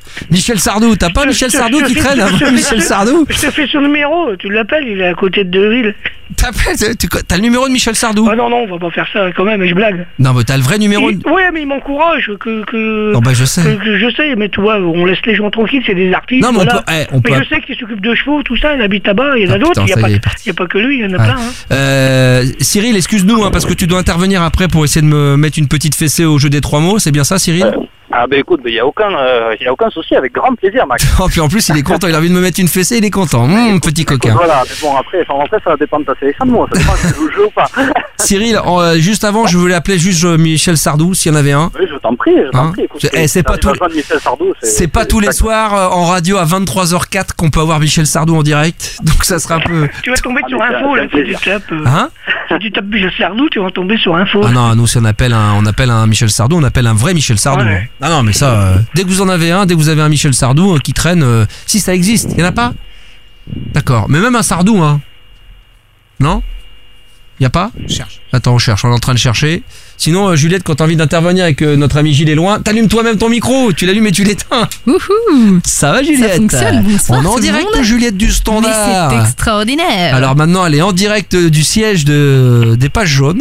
Michel Sardou, t'as pas Michel Sardou qui traîne avant Michel Sardou? Je te fais son numéro, tu l'appelles, il est à côté de Deville. T'as le numéro de Michel Sardou? Ah non, on va pas faire ça quand même, je blague. Non, mais t'as le vrai numéro. Ouais, mais il m'encourage Non, bah je sais. Je sais, mais tu vois, on laisse les gens tranquilles, c'est des artistes. Non, mais voilà. on peut. Mais je sais qu'il s'occupe de chevaux, tout ça, il habite là-bas, il y en a d'autres, il n'y a pas que lui, il y en a plein. Hein. Cyril, excuse-nous, parce que tu dois intervenir après pour essayer de me mettre une petite fessée au jeu des 3 mots, c'est bien ça, Cyril? Ah ben écoute, il y a aucun souci, avec grand plaisir, Max. Oh, puis en plus il est content, il a envie de me mettre une fessée, il est content, petit coquin. Voilà, mais bon après ça va dépendre de ta sélection de mots, ça dépend si je joue ou pas. Cyril, juste avant, je voulais appeler juste Michel Sardou, s'il y en avait un. Oui, je t'en prie. Écoute, c'est pas tout. C'est pas tous les soirs en radio à 23h04 qu'on peut avoir Michel Sardou en direct, donc ça sera un peu. Tu vas tomber sur info là, si tu tapes. Si tu tapes Michel Sardou, tu vas tomber sur info. Ah non, nous si on appelle un Michel Sardou, on appelle un vrai Michel Sardou. Ouais. Ah non, mais ça, dès que vous en avez un, dès que vous avez un Michel Sardou qui traîne, si ça existe, il y en a pas? D'accord, mais même un Sardou, hein? Non? Y a pas? Cherche. Attends, on cherche, on est en train de chercher. Sinon, Juliette, quand t'as envie d'intervenir avec notre ami Gilles Loin, t'allumes toi-même ton micro, tu l'allumes et tu l'éteins. Wouhou! Ça va, Juliette? Ça fonctionne, bonsoir, on est en direct, Juliette du Standard. Mais c'est extraordinaire. Alors maintenant, elle est en direct du siège des pages jaunes.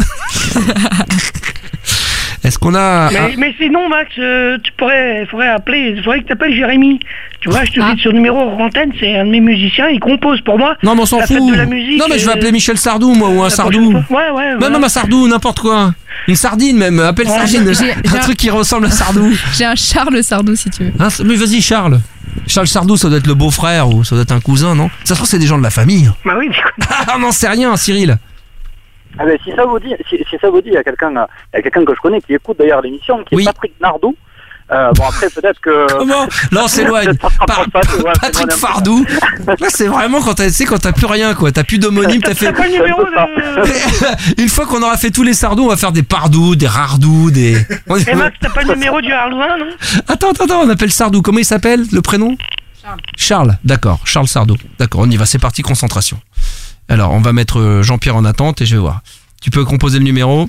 Est-ce qu'on a... Mais sinon, Max, il faudrait appeler, il faudrait que tu appelles Jérémy. Tu vois, je te dis son numéro en antenne, c'est un de mes musiciens, il compose pour moi. Non, mais on s'en fout. De la musique, non, mais je vais appeler Michel Sardou, moi, ou un Sardou. Ouais. Même un Sardou, n'importe quoi. Une sardine, même. Appelle sardine. Un truc qui ressemble à Sardou. J'ai un Charles Sardou, si tu veux. Mais vas-y, Charles. Charles Sardou, ça doit être le beau-frère ou ça doit être un cousin, non? Ça se trouve, c'est des gens de la famille. Bah oui, on n'en sait rien, Cyril. Ah ben, si ça vous dit, il y a quelqu'un que je connais qui écoute d'ailleurs l'émission, qui est Patrick Nardou. Bon après peut-être que... Comment? Là on s'éloigne. Patrick Fardou. Là c'est vraiment quand t'as plus rien quoi, t'as plus d'homonyme, t'as fait... Pas le numéro de... Une fois qu'on aura fait tous les Sardous, on va faire des Pardous, des Rardous, des... Et Max, t'as pas le numéro du Hardouin, non? Attends, on appelle Sardou, comment il s'appelle, le prénom? Charles, d'accord, Charles Sardou. D'accord, on y va, c'est parti, concentration. Alors, on va mettre Jean-Pierre en attente et je vais voir. Tu peux composer le numéro.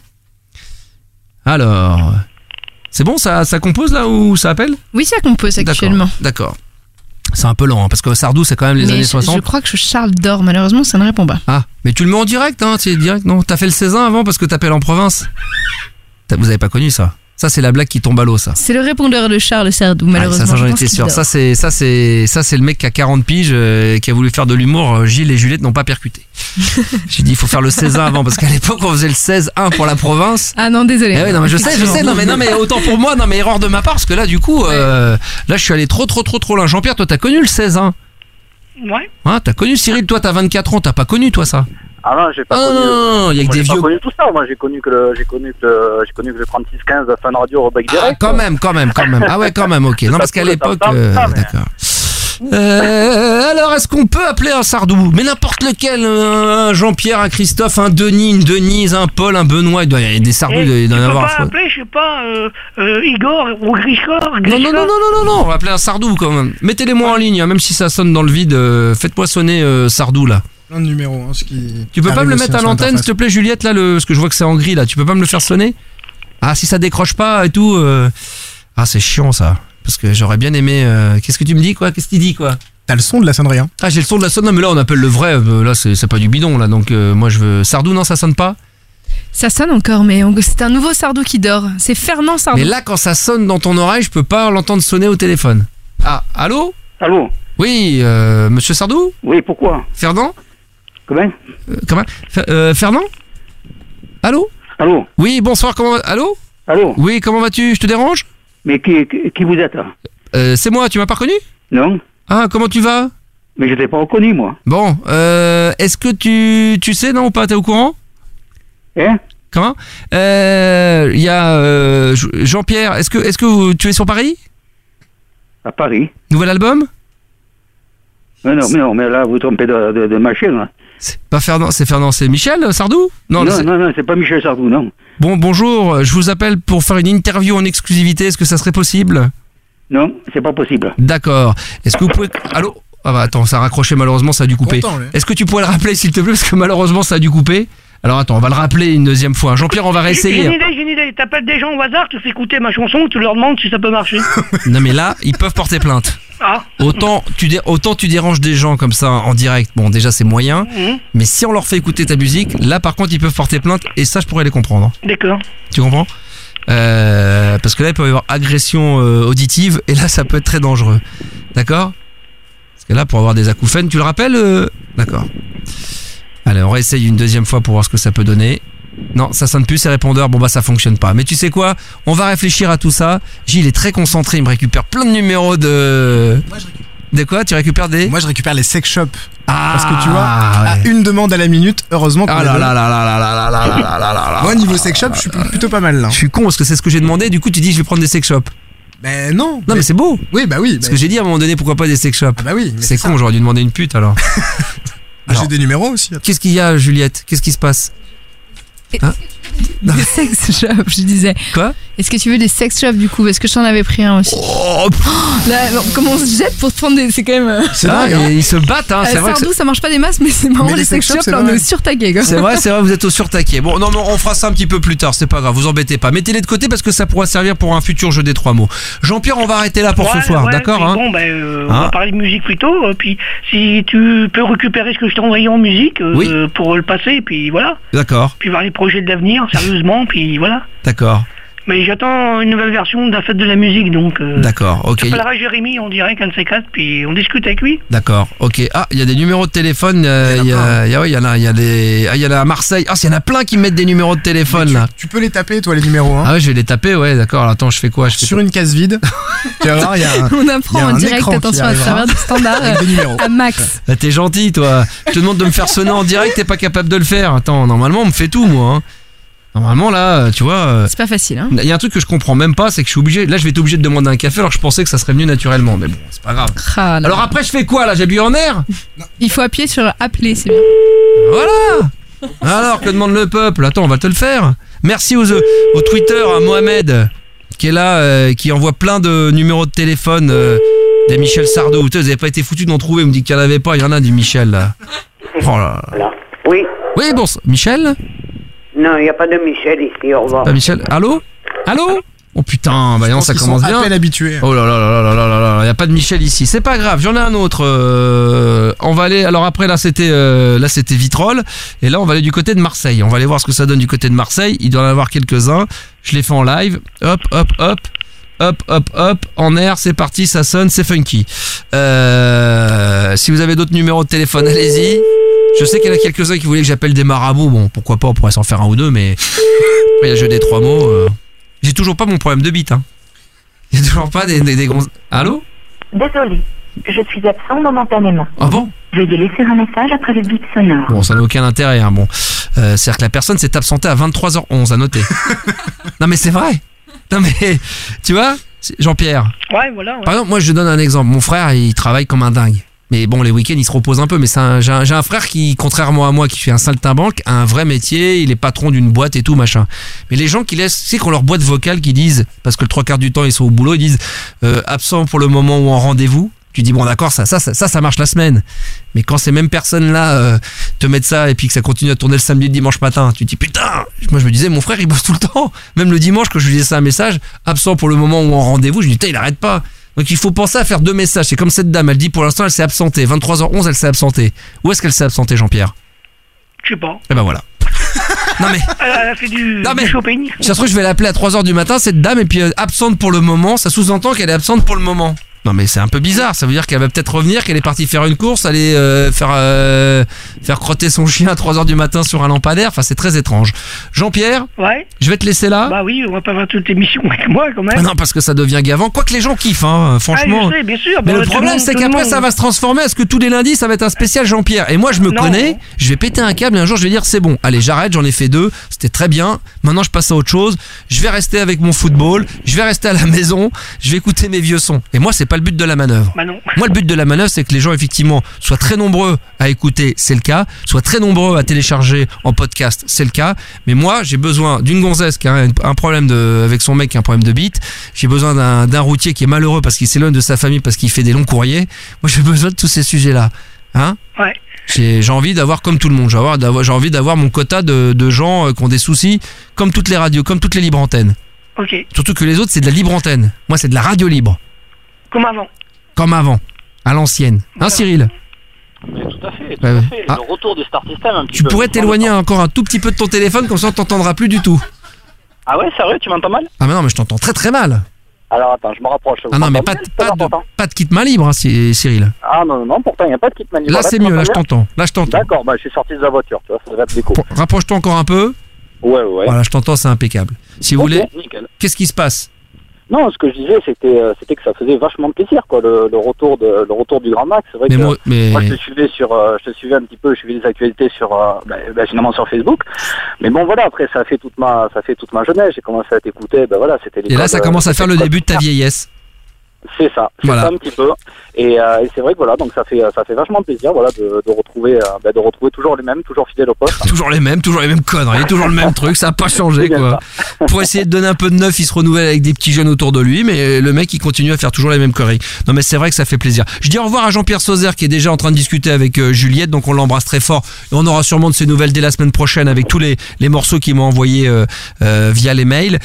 Alors, c'est bon, ça compose là ou ça appelle? Oui, ça compose actuellement. D'accord. C'est un peu lent, parce que Sardou, c'est quand même les années 60. Je crois que Charles dort, malheureusement, ça ne répond pas. Ah, mais tu le mets en direct, hein, c'est direct, non? T'as fait le 16 avant parce que t'appelles en province? Vous avez pas connu ça? Ça, c'est la blague qui tombe à l'eau, ça. C'est le répondeur de Charles Sardou, malheureusement. Ça, j'en étais sûr. Ça, c'est le mec qui a 40 piges, qui a voulu faire de l'humour. Gilles et Juliette n'ont pas percuté. J'ai dit, il faut faire le 16-1 avant, parce qu'à l'époque, on faisait le 16-1 pour la province. Ah non, désolé. Eh ouais, non, mais je sais. Non, mais autant pour moi, non, mais erreur de ma part, parce que là, du coup, là, je suis allé trop loin. Jean-Pierre, toi, t'as connu le 16-1? Ouais. Ah, t'as connu, Cyril, toi, t'as 24 ans, t'as pas connu, toi, ça? Ah non, j'ai pas connu. Non, il y a que des vieux. J'ai pas connu tout ça. Moi, j'ai connu que le 36-15 Fun Radio Rebecca Direct. Quand même. Ah ouais, quand même. Ok. Non, parce qu'à l'époque, d'accord. Alors, est-ce qu'on peut appeler un Sardou? Mais n'importe lequel, un Jean-Pierre, un Christophe, un Denis, une Denise, un Paul, un Benoît, il doit y avoir des Sardous, il doit y en avoir. Tu peux pas appeler, je sais pas, Igor ou Grishkor? Non, on va appeler un Sardou quand même. Mettez-les-moi en ligne, hein, même si ça sonne dans le vide, faites-moi sonner Sardou là. Plein de numéros, hein, ce qui... Tu peux pas me le mettre à l'antenne, s'il te plaît, Juliette, là, parce que je vois que c'est en gris, là. Tu peux pas me le faire sonner? Ah, si ça décroche pas et tout. Ah, c'est chiant, ça. Parce que j'aurais bien aimé. Qu'est-ce que tu me dis, quoi? Qu'est-ce qu'il dit, quoi? T'as le son de la sonnerie, hein? Ah, j'ai le son de la sonnerie, mais là, on appelle le vrai. Là, c'est pas du bidon, là. Donc, moi, je veux. Sardou, non, ça sonne pas? Ça sonne encore, mais c'est un nouveau Sardou qui dort. C'est Fernand Sardou. Mais là, quand ça sonne dans ton oreille, je peux pas l'entendre sonner au téléphone. Ah, allô? Allô? Oui, monsieur Sardou? Oui, pourquoi? Fernand? Comment? Fernand? Allô? Allô? Oui, bonsoir, comment va... Allô? Allô? Oui, comment vas-tu? Je te dérange? Mais qui vous êtes? C'est moi, tu m'as pas reconnu? Non. Ah, comment tu vas? Mais je t'ai pas reconnu, moi. Bon, est-ce que tu sais, non ou pas? T'es au courant? Hein? Comment? Il y a Jean-Pierre, est-ce que tu es sur Paris? À Paris. Nouvel album? Non, mais là, vous trompez de machine, là. C'est pas Fernand, c'est Michel Sardou? Non, c'est pas Michel Sardou, non. Bon, bonjour, je vous appelle pour faire une interview en exclusivité, est-ce que ça serait possible? Non, c'est pas possible. D'accord. Est-ce que vous pouvez... Allô? Ah bah attends, ça a raccroché, malheureusement, ça a dû couper. Content, est-ce que tu pourrais le rappeler, s'il te plaît, parce que malheureusement, ça a dû couper? Alors attends, on va le rappeler une deuxième fois. Jean-Pierre, on va réessayer. J'ai une idée. T'appelles des gens au hasard, tu fais écouter ma chanson, tu leur demandes si ça peut marcher. Non mais là, ils peuvent porter plainte. Ah. Autant tu déranges des gens comme ça en direct, bon déjà c'est moyen, mais si on leur fait écouter ta musique, là par contre ils peuvent porter plainte et ça je pourrais les comprendre. D'accord. Tu comprends ? Parce que là il peut y avoir agression auditive et là ça peut être très dangereux. D'accord ? Parce que là pour avoir des acouphènes, tu le rappelles D'accord. Allez, on réessaye une deuxième fois pour voir ce que ça peut donner. Non, ça sonne plus, ces répondeurs, bon bah ça fonctionne pas. Mais tu sais quoi ? On va réfléchir à tout ça. Gilles est très concentré, il me récupère plein de numéros de... Moi, je récupère. De quoi ? Tu récupères des... Moi je récupère les sex shops. Ah, parce que tu vois, à une demande à la minute, heureusement qu'on Moi niveau sex shop, je suis plutôt pas mal là. Je suis con parce que c'est ce que j'ai demandé, du coup tu dis je vais prendre des sex shops. Ben non. Non mais c'est beau. Oui bah oui. Parce que j'ai dit à un moment donné pourquoi pas des sex shops. Ah bah oui. C'est con, j'aurais dû demander une pute alors. J'ai des numéros aussi. Qu'est-ce qu'il y a Juliette ? Qu'est-ce qui se passe ? Hein ? Des sex shops, je disais. Quoi ? Est-ce que tu veux des sex shops du coup ? Parce que je t'en avais pris un aussi. Là, comment on se jette pour te prendre des... C'est quand même... C'est vrai, ils se battent. Hein, c'est vrai Sardou, ça marche pas des masses, mais c'est marrant, les sex shops, là on est au surtaquet. C'est vrai, vous êtes au surtaquet. Bon, non, mais on fera ça un petit peu plus tard, c'est pas grave, vous embêtez pas. Mettez-les de côté parce que ça pourra servir pour un futur jeu des 3 mots. Jean-Pierre, on va arrêter là pour ce soir, d'accord hein ? Bon, on va parler de musique plutôt, puis si tu peux récupérer ce que je t'ai envoyé en musique pour le passer, puis voilà. D'accord. Puis voir les projets d'avenir, sérieusement, puis voilà. D'accord. Mais j'attends une nouvelle version de la fête de la musique, donc... D'accord, ok. J'appellerai Jérémy, on dirait qu'un de ces quatre, puis on discute avec lui. D'accord, ok. Ah, il y a des numéros de téléphone, il y en a à Marseille. Ah, il y en a plein qui mettent des numéros de téléphone, là. Tu peux les taper, toi, les numéros, hein. Ah ouais, je vais les taper, ouais, d'accord. Alors, attends, je fais quoi ? Sur une case vide. Tu vas voir, il y a un... On apprend en direct, attention à travers du standard à max. Ah, t'es gentil, toi. Je te demande de me faire sonner en direct, t'es pas capable de le faire. Attends, normalement, on me fait tout, moi, hein. Normalement là, tu vois... C'est pas facile, hein. Il y a un truc que je comprends même pas, c'est que je suis obligé... Là, je vais être obligé de demander un café alors que je pensais que ça serait venu naturellement. Mais bon, c'est pas grave. Alors après, je fais quoi là ? J'appuie en air ? Il faut appuyer sur appeler, c'est bien. Voilà. Alors, que demande le peuple ? Attends, on va te le faire. Merci au Twitter à Mohamed qui est là, qui envoie plein de numéros de téléphone des Michel Sardou. Vous n'avez pas été foutu d'en trouver, vous me dites qu'il n'y en avait pas, il y en a du Michel là. Oh là là. Oui. Oui, bon, Michel ? Non, il n'y a pas de Michel ici, au revoir. Pas Michel ? Allô ? Allô ? Oh putain, bah non, ça commence bien. Habitué. Oh là là là là là là là, il n'y a pas de Michel ici. C'est pas grave, j'en ai un autre. On va aller. Alors après, là c'était Vitrolles. Et là, on va aller du côté de Marseille. On va aller voir ce que ça donne du côté de Marseille. Il doit y en avoir quelques-uns. Je les fais en live. Hop, hop, hop. Hop, hop, hop, en air, c'est parti, ça sonne, c'est funky. Si vous avez d'autres numéros de téléphone, allez-y. Je sais qu'il y en a quelques-uns qui voulaient que j'appelle des marabouts. Bon, pourquoi pas, on pourrait s'en faire un ou deux, mais il y a le jeu des 3 mots. J'ai toujours pas mon problème de bite, hein. J'ai toujours pas des Allô ? Désolé, je suis absent momentanément. Ah bon ? Veuillez laisser un message après le bip sonore. Bon, ça n'a aucun intérêt, hein. Bon, c'est-à-dire que la personne s'est absentée à 23h11, à noter. Non mais c'est vrai. Non mais, tu vois, Jean-Pierre. Ouais, voilà. Ouais. Par exemple, moi je donne un exemple. Mon frère, il travaille comme un dingue. Mais bon, les week-ends, il se repose un peu. Mais j'ai un frère qui, contrairement à moi, qui fait un saltimbanque, a un vrai métier. Il est patron d'une boîte et tout, machin. Mais les gens qui laissent, tu sais, qu'on leur boîte vocale, qui disent, parce que le 3/4 du temps, ils sont au boulot, ils disent absent pour le moment ou en rendez-vous. Tu dis bon d'accord, ça marche la semaine. Mais quand ces mêmes personnes-là te mettent ça et puis que ça continue à tourner le samedi, le dimanche matin, tu te dis putain. Moi je me disais mon frère il bosse tout le temps. Même le dimanche quand je lui disais ça un message, absent pour le moment ou en rendez-vous, je me dis putain il arrête pas. Donc il faut penser à faire 2 messages. C'est comme cette dame, elle dit pour l'instant elle s'est absentée. 23h11 elle s'est absentée. Où est-ce qu'elle s'est absentée, Jean-Pierre ? Je sais pas. Et ben voilà. Non mais elle a fait du shopping. Ça se trouve je vais l'appeler à 3h du matin cette dame et puis absente pour le moment, ça sous-entend qu'elle est absente pour le moment. Non mais c'est un peu bizarre, ça veut dire qu'elle va peut-être revenir, qu'elle est partie faire une course, aller faire crotter son chien à 3h du matin sur un lampadaire, enfin c'est très étrange. Jean-Pierre, ouais. Je vais te laisser là. Bah oui, on va pas faire toute l'émission avec moi quand même. Non parce que ça devient gavant, quoique les gens kiffent hein, franchement. Ah, je sais, bien sûr. Mais le problème c'est qu'après ça va se transformer à ce que tous les lundis ça va être un spécial Jean-Pierre. Et moi je me connais, je vais péter un câble et un jour je vais dire c'est bon, allez j'arrête, j'en ai fait 2, c'était très bien, maintenant je passe à autre chose, je vais rester avec mon football, je vais rester à la maison, je vais écouter mes vieux sons. Et moi c'est pas le but de la manœuvre. Bah non. Moi le but de la manœuvre c'est que les gens effectivement soient très nombreux à écouter, c'est le cas, soient très nombreux à télécharger en podcast, c'est le cas, mais moi j'ai besoin d'une gonzesse qui a un problème avec son mec qui a un problème de bite, j'ai besoin d'un routier qui est malheureux parce qu'il s'éloigne de sa famille parce qu'il fait des longs courriers. Moi j'ai besoin de tous ces sujets là, hein. Ouais. J'ai envie d'avoir comme tout le monde. J'ai envie d'avoir mon quota de gens qui ont des soucis, comme toutes les radios, comme toutes les libres antennes. Ok. Surtout que les autres, c'est de la libre antenne. Moi, c'est de la radio libre. Comme avant. Comme avant, à l'ancienne. Hein, Cyril? Mais tout à fait. Le retour du Star System un petit Tu peu. pourrais t'éloigner encore un tout petit peu de ton téléphone, comme ça on t'entendra plus du tout. Ah ouais, sérieux, tu m'entends mal? Ah mais non, mais je t'entends très très mal. Alors attends, je me rapproche. Ah non, mais pas de kit main libre, hein, Cyril. Ah non, pourtant il n'y a pas de kit manuel. Là c'est mieux, là je t'entends. D'accord, je suis sorti de la voiture, tu vois, ça devrait être déco. Rapproche-toi encore un peu. Ouais. Voilà, je t'entends, c'est impeccable. Si vous voulez, nickel. Qu'est-ce qui se passe? Non, ce que je disais, c'était que ça faisait vachement plaisir, quoi, le retour du Grand Max. C'est vrai moi je te suivais un petit peu, je suivais les actualités sur, finalement sur Facebook. Mais bon, voilà, après ça fait toute ma jeunesse. J'ai commencé à t'écouter, voilà, c'était. Et là, ça commence à faire le début de ta vieillesse. C'est ça, voilà. Ça un petit peu. Et c'est vrai que voilà, donc ça fait vachement plaisir, voilà, de retrouver toujours les mêmes, toujours fidèles au poste. toujours les mêmes conneries, toujours le même truc, ça n'a pas changé, quoi. Pour essayer de donner un peu de neuf, il se renouvelle avec des petits jeunes autour de lui, mais le mec il continue à faire toujours les mêmes conneries. Non mais c'est vrai que ça fait plaisir. Je dis au revoir à Jean-Pierre Sauzère qui est déjà en train de discuter avec Juliette, donc on l'embrasse très fort. Et on aura sûrement de ses nouvelles dès la semaine prochaine avec tous les morceaux qu'il m'a envoyés via les mails.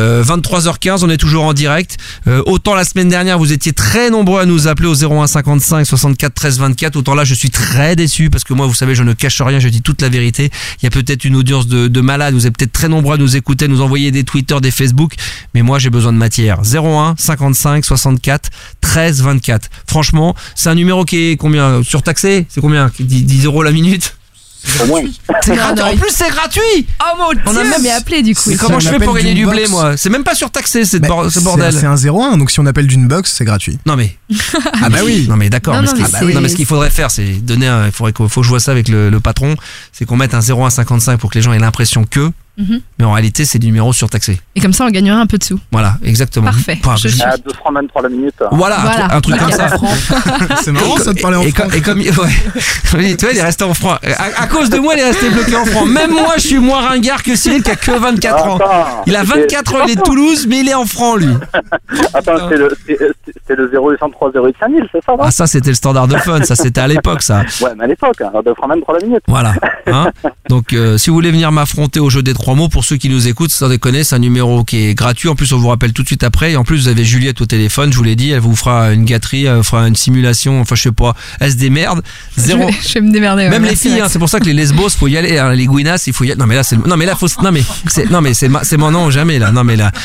23h15, on est toujours en direct. Autant la semaine dernière vous étiez très nombreux à nous appeler au 01 55 64 13 24. Autant là je suis très déçu parce que moi vous savez je ne cache rien, je dis toute la vérité. Il y a peut-être une audience de malades, vous êtes peut-être très nombreux à nous écouter, à nous envoyer des Twitter, des Facebook, mais moi j'ai besoin de matière. 01 55 64 13 24. Franchement c'est un numéro qui est combien surtaxé? C'est combien? 10 € la minute? Au moins. En plus c'est gratuit. Oh mon Dieu, on a même appelé du coup. Mais comment je fais pour gagner du blé moi? C'est même pas surtaxé ce bordel. C'est un 01, donc si on appelle d'une box c'est gratuit. Non mais ah bah oui. Non mais d'accord. Mais ce qu'il faudrait faire, c'est donner faut que je vois ça avec le patron, c'est qu'on mette un 01 55 pour que les gens aient l'impression que. Mais en réalité c'est des numéros surtaxés. Et comme ça on gagnera un peu de sous. Voilà, exactement. Parfait. 2 francs 23 la minute. Voilà. Un truc comme ça. C'est marrant ça de parler en francs. Et comme oui, tu vois, il est resté en francs. À cause de moi, il est resté bloqué en francs. Même moi, je suis moins ringard que Cyril qui a que 24 ans. Il a 24 ans, il est de Toulouse, mais il est en francs lui. Attends, c'est le 0803 08 5000, c'est ça? Ah ça c'était le standard de fun, ça c'était à l'époque ça. Ouais, mais à l'époque, 2 francs 23 la minute. Voilà. Donc si vous voulez venir m'affronter au jeu des 3 mots, pour ceux qui nous écoutent, sans déconner, c'est un numéro qui est gratuit. En plus, on vous rappelle tout de suite après. Et en plus, vous avez Juliette au téléphone. Je vous l'ai dit, elle vous fera une gâterie, elle fera une simulation. Enfin, je sais pas. Elle se démerde. Je vais me démerder. Même les filles, c'est pour ça que les lesbos, faut y aller. Les gouinas, il faut y aller. Non mais là, c'est mon nom jamais là.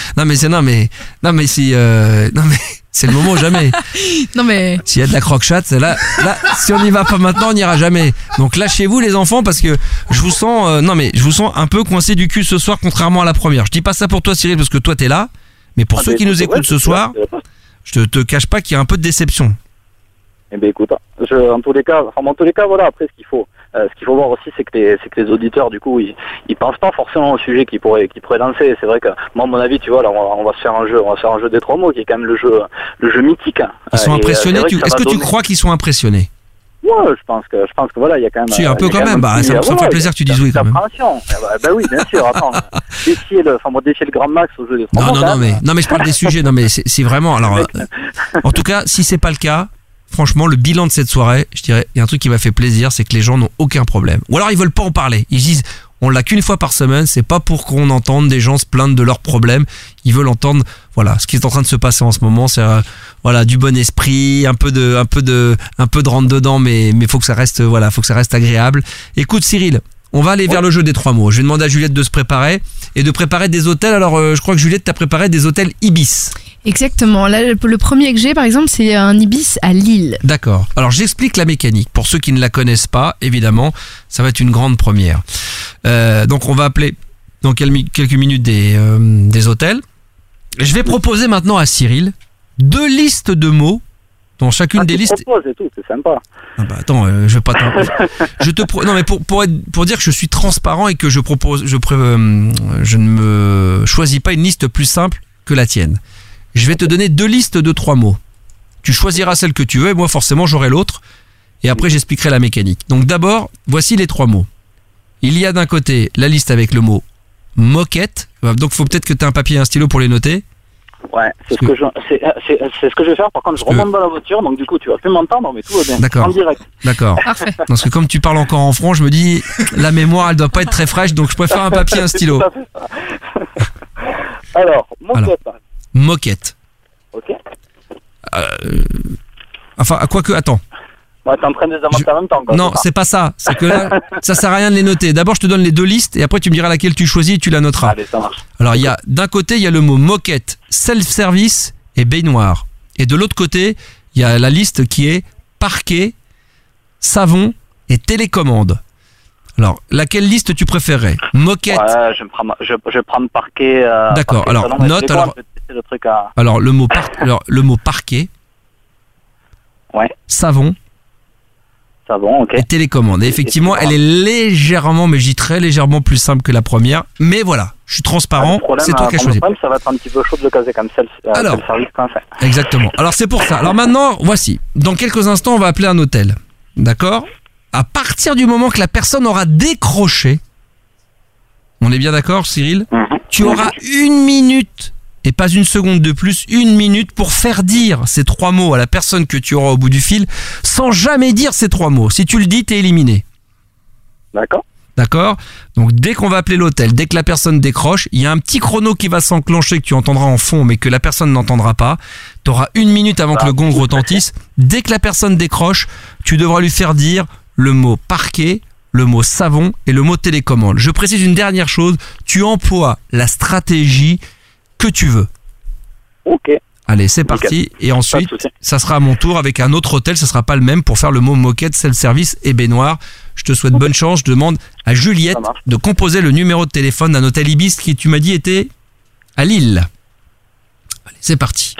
C'est le moment jamais. Non mais s'il y a de la croque-chatte, là, si on n'y va pas maintenant, on n'ira jamais. Donc lâchez-vous les enfants parce que je vous sens un peu coincé du cul ce soir, contrairement à la première. Je dis pas ça pour toi Cyril parce que toi t'es là, mais pour ceux qui nous écoutent ce soir, je te cache pas qu'il y a un peu de déception. Eh ben écoute, en tous les cas, voilà. Après ce qu'il faut voir aussi, c'est que les auditeurs, du coup, ils pensent pas forcément au sujet qu'ils pourraient lancer. C'est vrai que moi, à mon avis, tu vois, là, on va se faire un jeu des 3 mots qui est quand même le jeu mythique. Ils sont impressionnés. Est-ce que tu crois qu'ils sont impressionnés? Ouais, je pense que voilà, il y a quand même. Si, un peu quand même. Ça me fait plaisir que tu dises oui quand même. Bah oui, bien sûr. Attends, défier le Grand Max au jeu des 3 mots. Non, mais je parle des sujets. Non, mais c'est vraiment. Alors, en tout cas, si c'est pas le cas. Franchement, le bilan de cette soirée, je dirais, il y a un truc qui m'a fait plaisir, c'est que les gens n'ont aucun problème. Ou alors ils veulent pas en parler. Ils disent, on l'a qu'une fois par semaine, c'est pas pour qu'on entende des gens se plaindre de leurs problèmes. Ils veulent entendre, voilà, ce qui est en train de se passer en ce moment, c'est du bon esprit, un peu de rentre dedans, mais faut que ça reste, faut que ça reste agréable. Écoute Cyril, on va aller vers le jeu des 3 mots. Je vais demander à Juliette de se préparer et de préparer des hôtels. Alors, je crois que Juliette t'a préparé des hôtels Ibis. Exactement. Là, le premier que j'ai, par exemple, c'est un Ibis à Lille. D'accord. Alors, j'explique la mécanique. Pour ceux qui ne la connaissent pas, évidemment, ça va être une grande première. Donc, on va appeler dans quelques minutes des hôtels. Je vais proposer maintenant à Cyril 2 listes de mots. Dans chacune des listes. Et tout, c'est sympa. Ah bah attends, je vais pas non mais pour dire que je suis transparent et que je ne me choisis pas une liste plus simple que la tienne. Je vais te donner 2 listes de 3 mots. Tu choisiras celle que tu veux et moi forcément j'aurai l'autre. Et après j'expliquerai la mécanique. Donc d'abord, voici les 3 mots. Il y a d'un côté la liste avec le mot moquette. Donc faut peut-être que tu aies un papier et un stylo pour les noter. Ouais, c'est ce que je vais faire. Par contre, je remonte dans la voiture, donc du coup, tu vas plus m'entendre, mais tout va bien. D'accord. En direct. D'accord. Parfait. Parce que comme tu parles encore en franc, je me dis, la mémoire, elle doit pas être très fraîche, donc je préfère un papier et un stylo. Tout à fait ça. Alors, moquette. Moquette. Ok. Enfin, quoique, attends. Ouais, t'es en train de les inventer en même temps, quoi. Non, c'est pas ça. C'est que là, ça sert à rien de les noter. D'abord, je te donne les deux listes et après, tu me diras laquelle tu choisis et tu la noteras. Allez, ça marche. Alors, d'un côté, il y a le mot moquette, self-service et baignoire. Et de l'autre côté, il y a la liste qui est parquet, savon et télécommande. Alors, laquelle liste tu préférerais? Moquette. Ouais, je vais prendre parquet. D'accord. Parquet, alors, note. Le truc à... Alors, le mot parquet. Ouais. Savon. Ok. Et télécommande. Et effectivement, elle est légèrement, mais je dis très légèrement plus simple que la première. Mais voilà, je suis transparent, c'est toi qui as choisi. Ça va être un petit peu chaud de le caser comme self-service quand même. Exactement. Alors c'est pour ça. Alors maintenant, voici. Dans quelques instants, on va appeler un hôtel. D'accord? À partir du moment que la personne aura décroché, on est bien d'accord, Cyril? Tu auras 1 minute. Et pas une seconde de plus, 1 minute pour faire dire ces 3 mots à la personne que tu auras au bout du fil, sans jamais dire ces 3 mots. Si tu le dis, t'es éliminé. D'accord. D'accord? Donc dès qu'on va appeler l'hôtel, dès que la personne décroche, il y a un petit chrono qui va s'enclencher que tu entendras en fond, mais que la personne n'entendra pas. Tu auras 1 minute avant que le gong retentisse. Dès que la personne décroche, tu devras lui faire dire le mot parquet, le mot savon et le mot télécommande. Je précise une dernière chose, tu emploies la stratégie que tu veux. Ok. Allez, c'est parti. Et ensuite, ça sera à mon tour avec un autre hôtel. Ça sera pas le même pour faire le mot moquette, self-service et baignoire. Je te souhaite bonne chance. Je demande à Juliette de composer le numéro de téléphone d'un hôtel Ibis qui, tu m'as dit, était à Lille. Allez, c'est parti.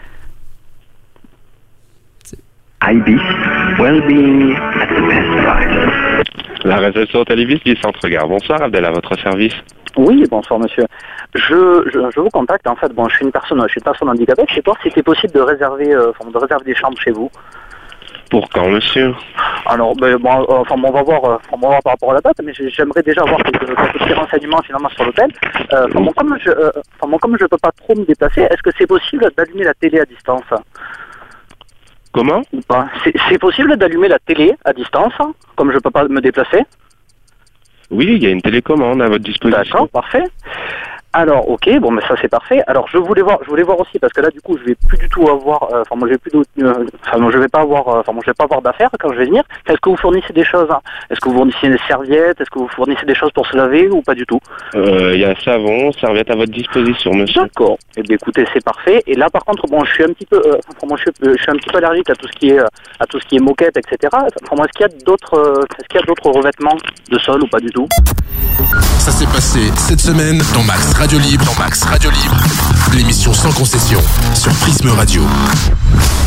Ibis, well-being at the best price. La réception hôtel Ibis du Centre-Gare. Bonsoir, Abdel, à votre service. Oui, bonsoir monsieur. Je vous contacte, en fait, bon, je suis une personne handicapée, je sais pas si c'était possible de réserver des chambres chez vous. Pour quand, monsieur? Alors, on va voir par rapport à la date, mais j'aimerais déjà avoir quelques petits renseignements finalement sur l'hôtel. Comme je peux pas trop me déplacer, est-ce que c'est possible d'allumer la télé à distance? Comment? C'est possible d'allumer la télé à distance, comme je peux pas me déplacer? Oui, il y a une télécommande à votre disposition. D'accord, parfait. Alors, ok, bon, mais ça c'est parfait. Alors, je voulais voir aussi parce que là, du coup, je vais plus du tout avoir, je vais pas avoir d'affaires quand je vais venir. Est-ce que vous fournissez des choses? Est-ce que vous fournissez des serviettes? Est-ce que vous fournissez des choses pour se laver ou pas du tout? Il y a savon, serviette à votre disposition, monsieur. D'accord. Eh bien, écoutez, c'est parfait. Et là, par contre, bon, je suis un petit peu allergique à tout ce qui est moquette, etc. Est-ce qu'il y a d'autres revêtements de sol ou pas du tout? Ça s'est passé cette semaine dans Max Radio Libre. L'émission sans concession sur Prisme Radio.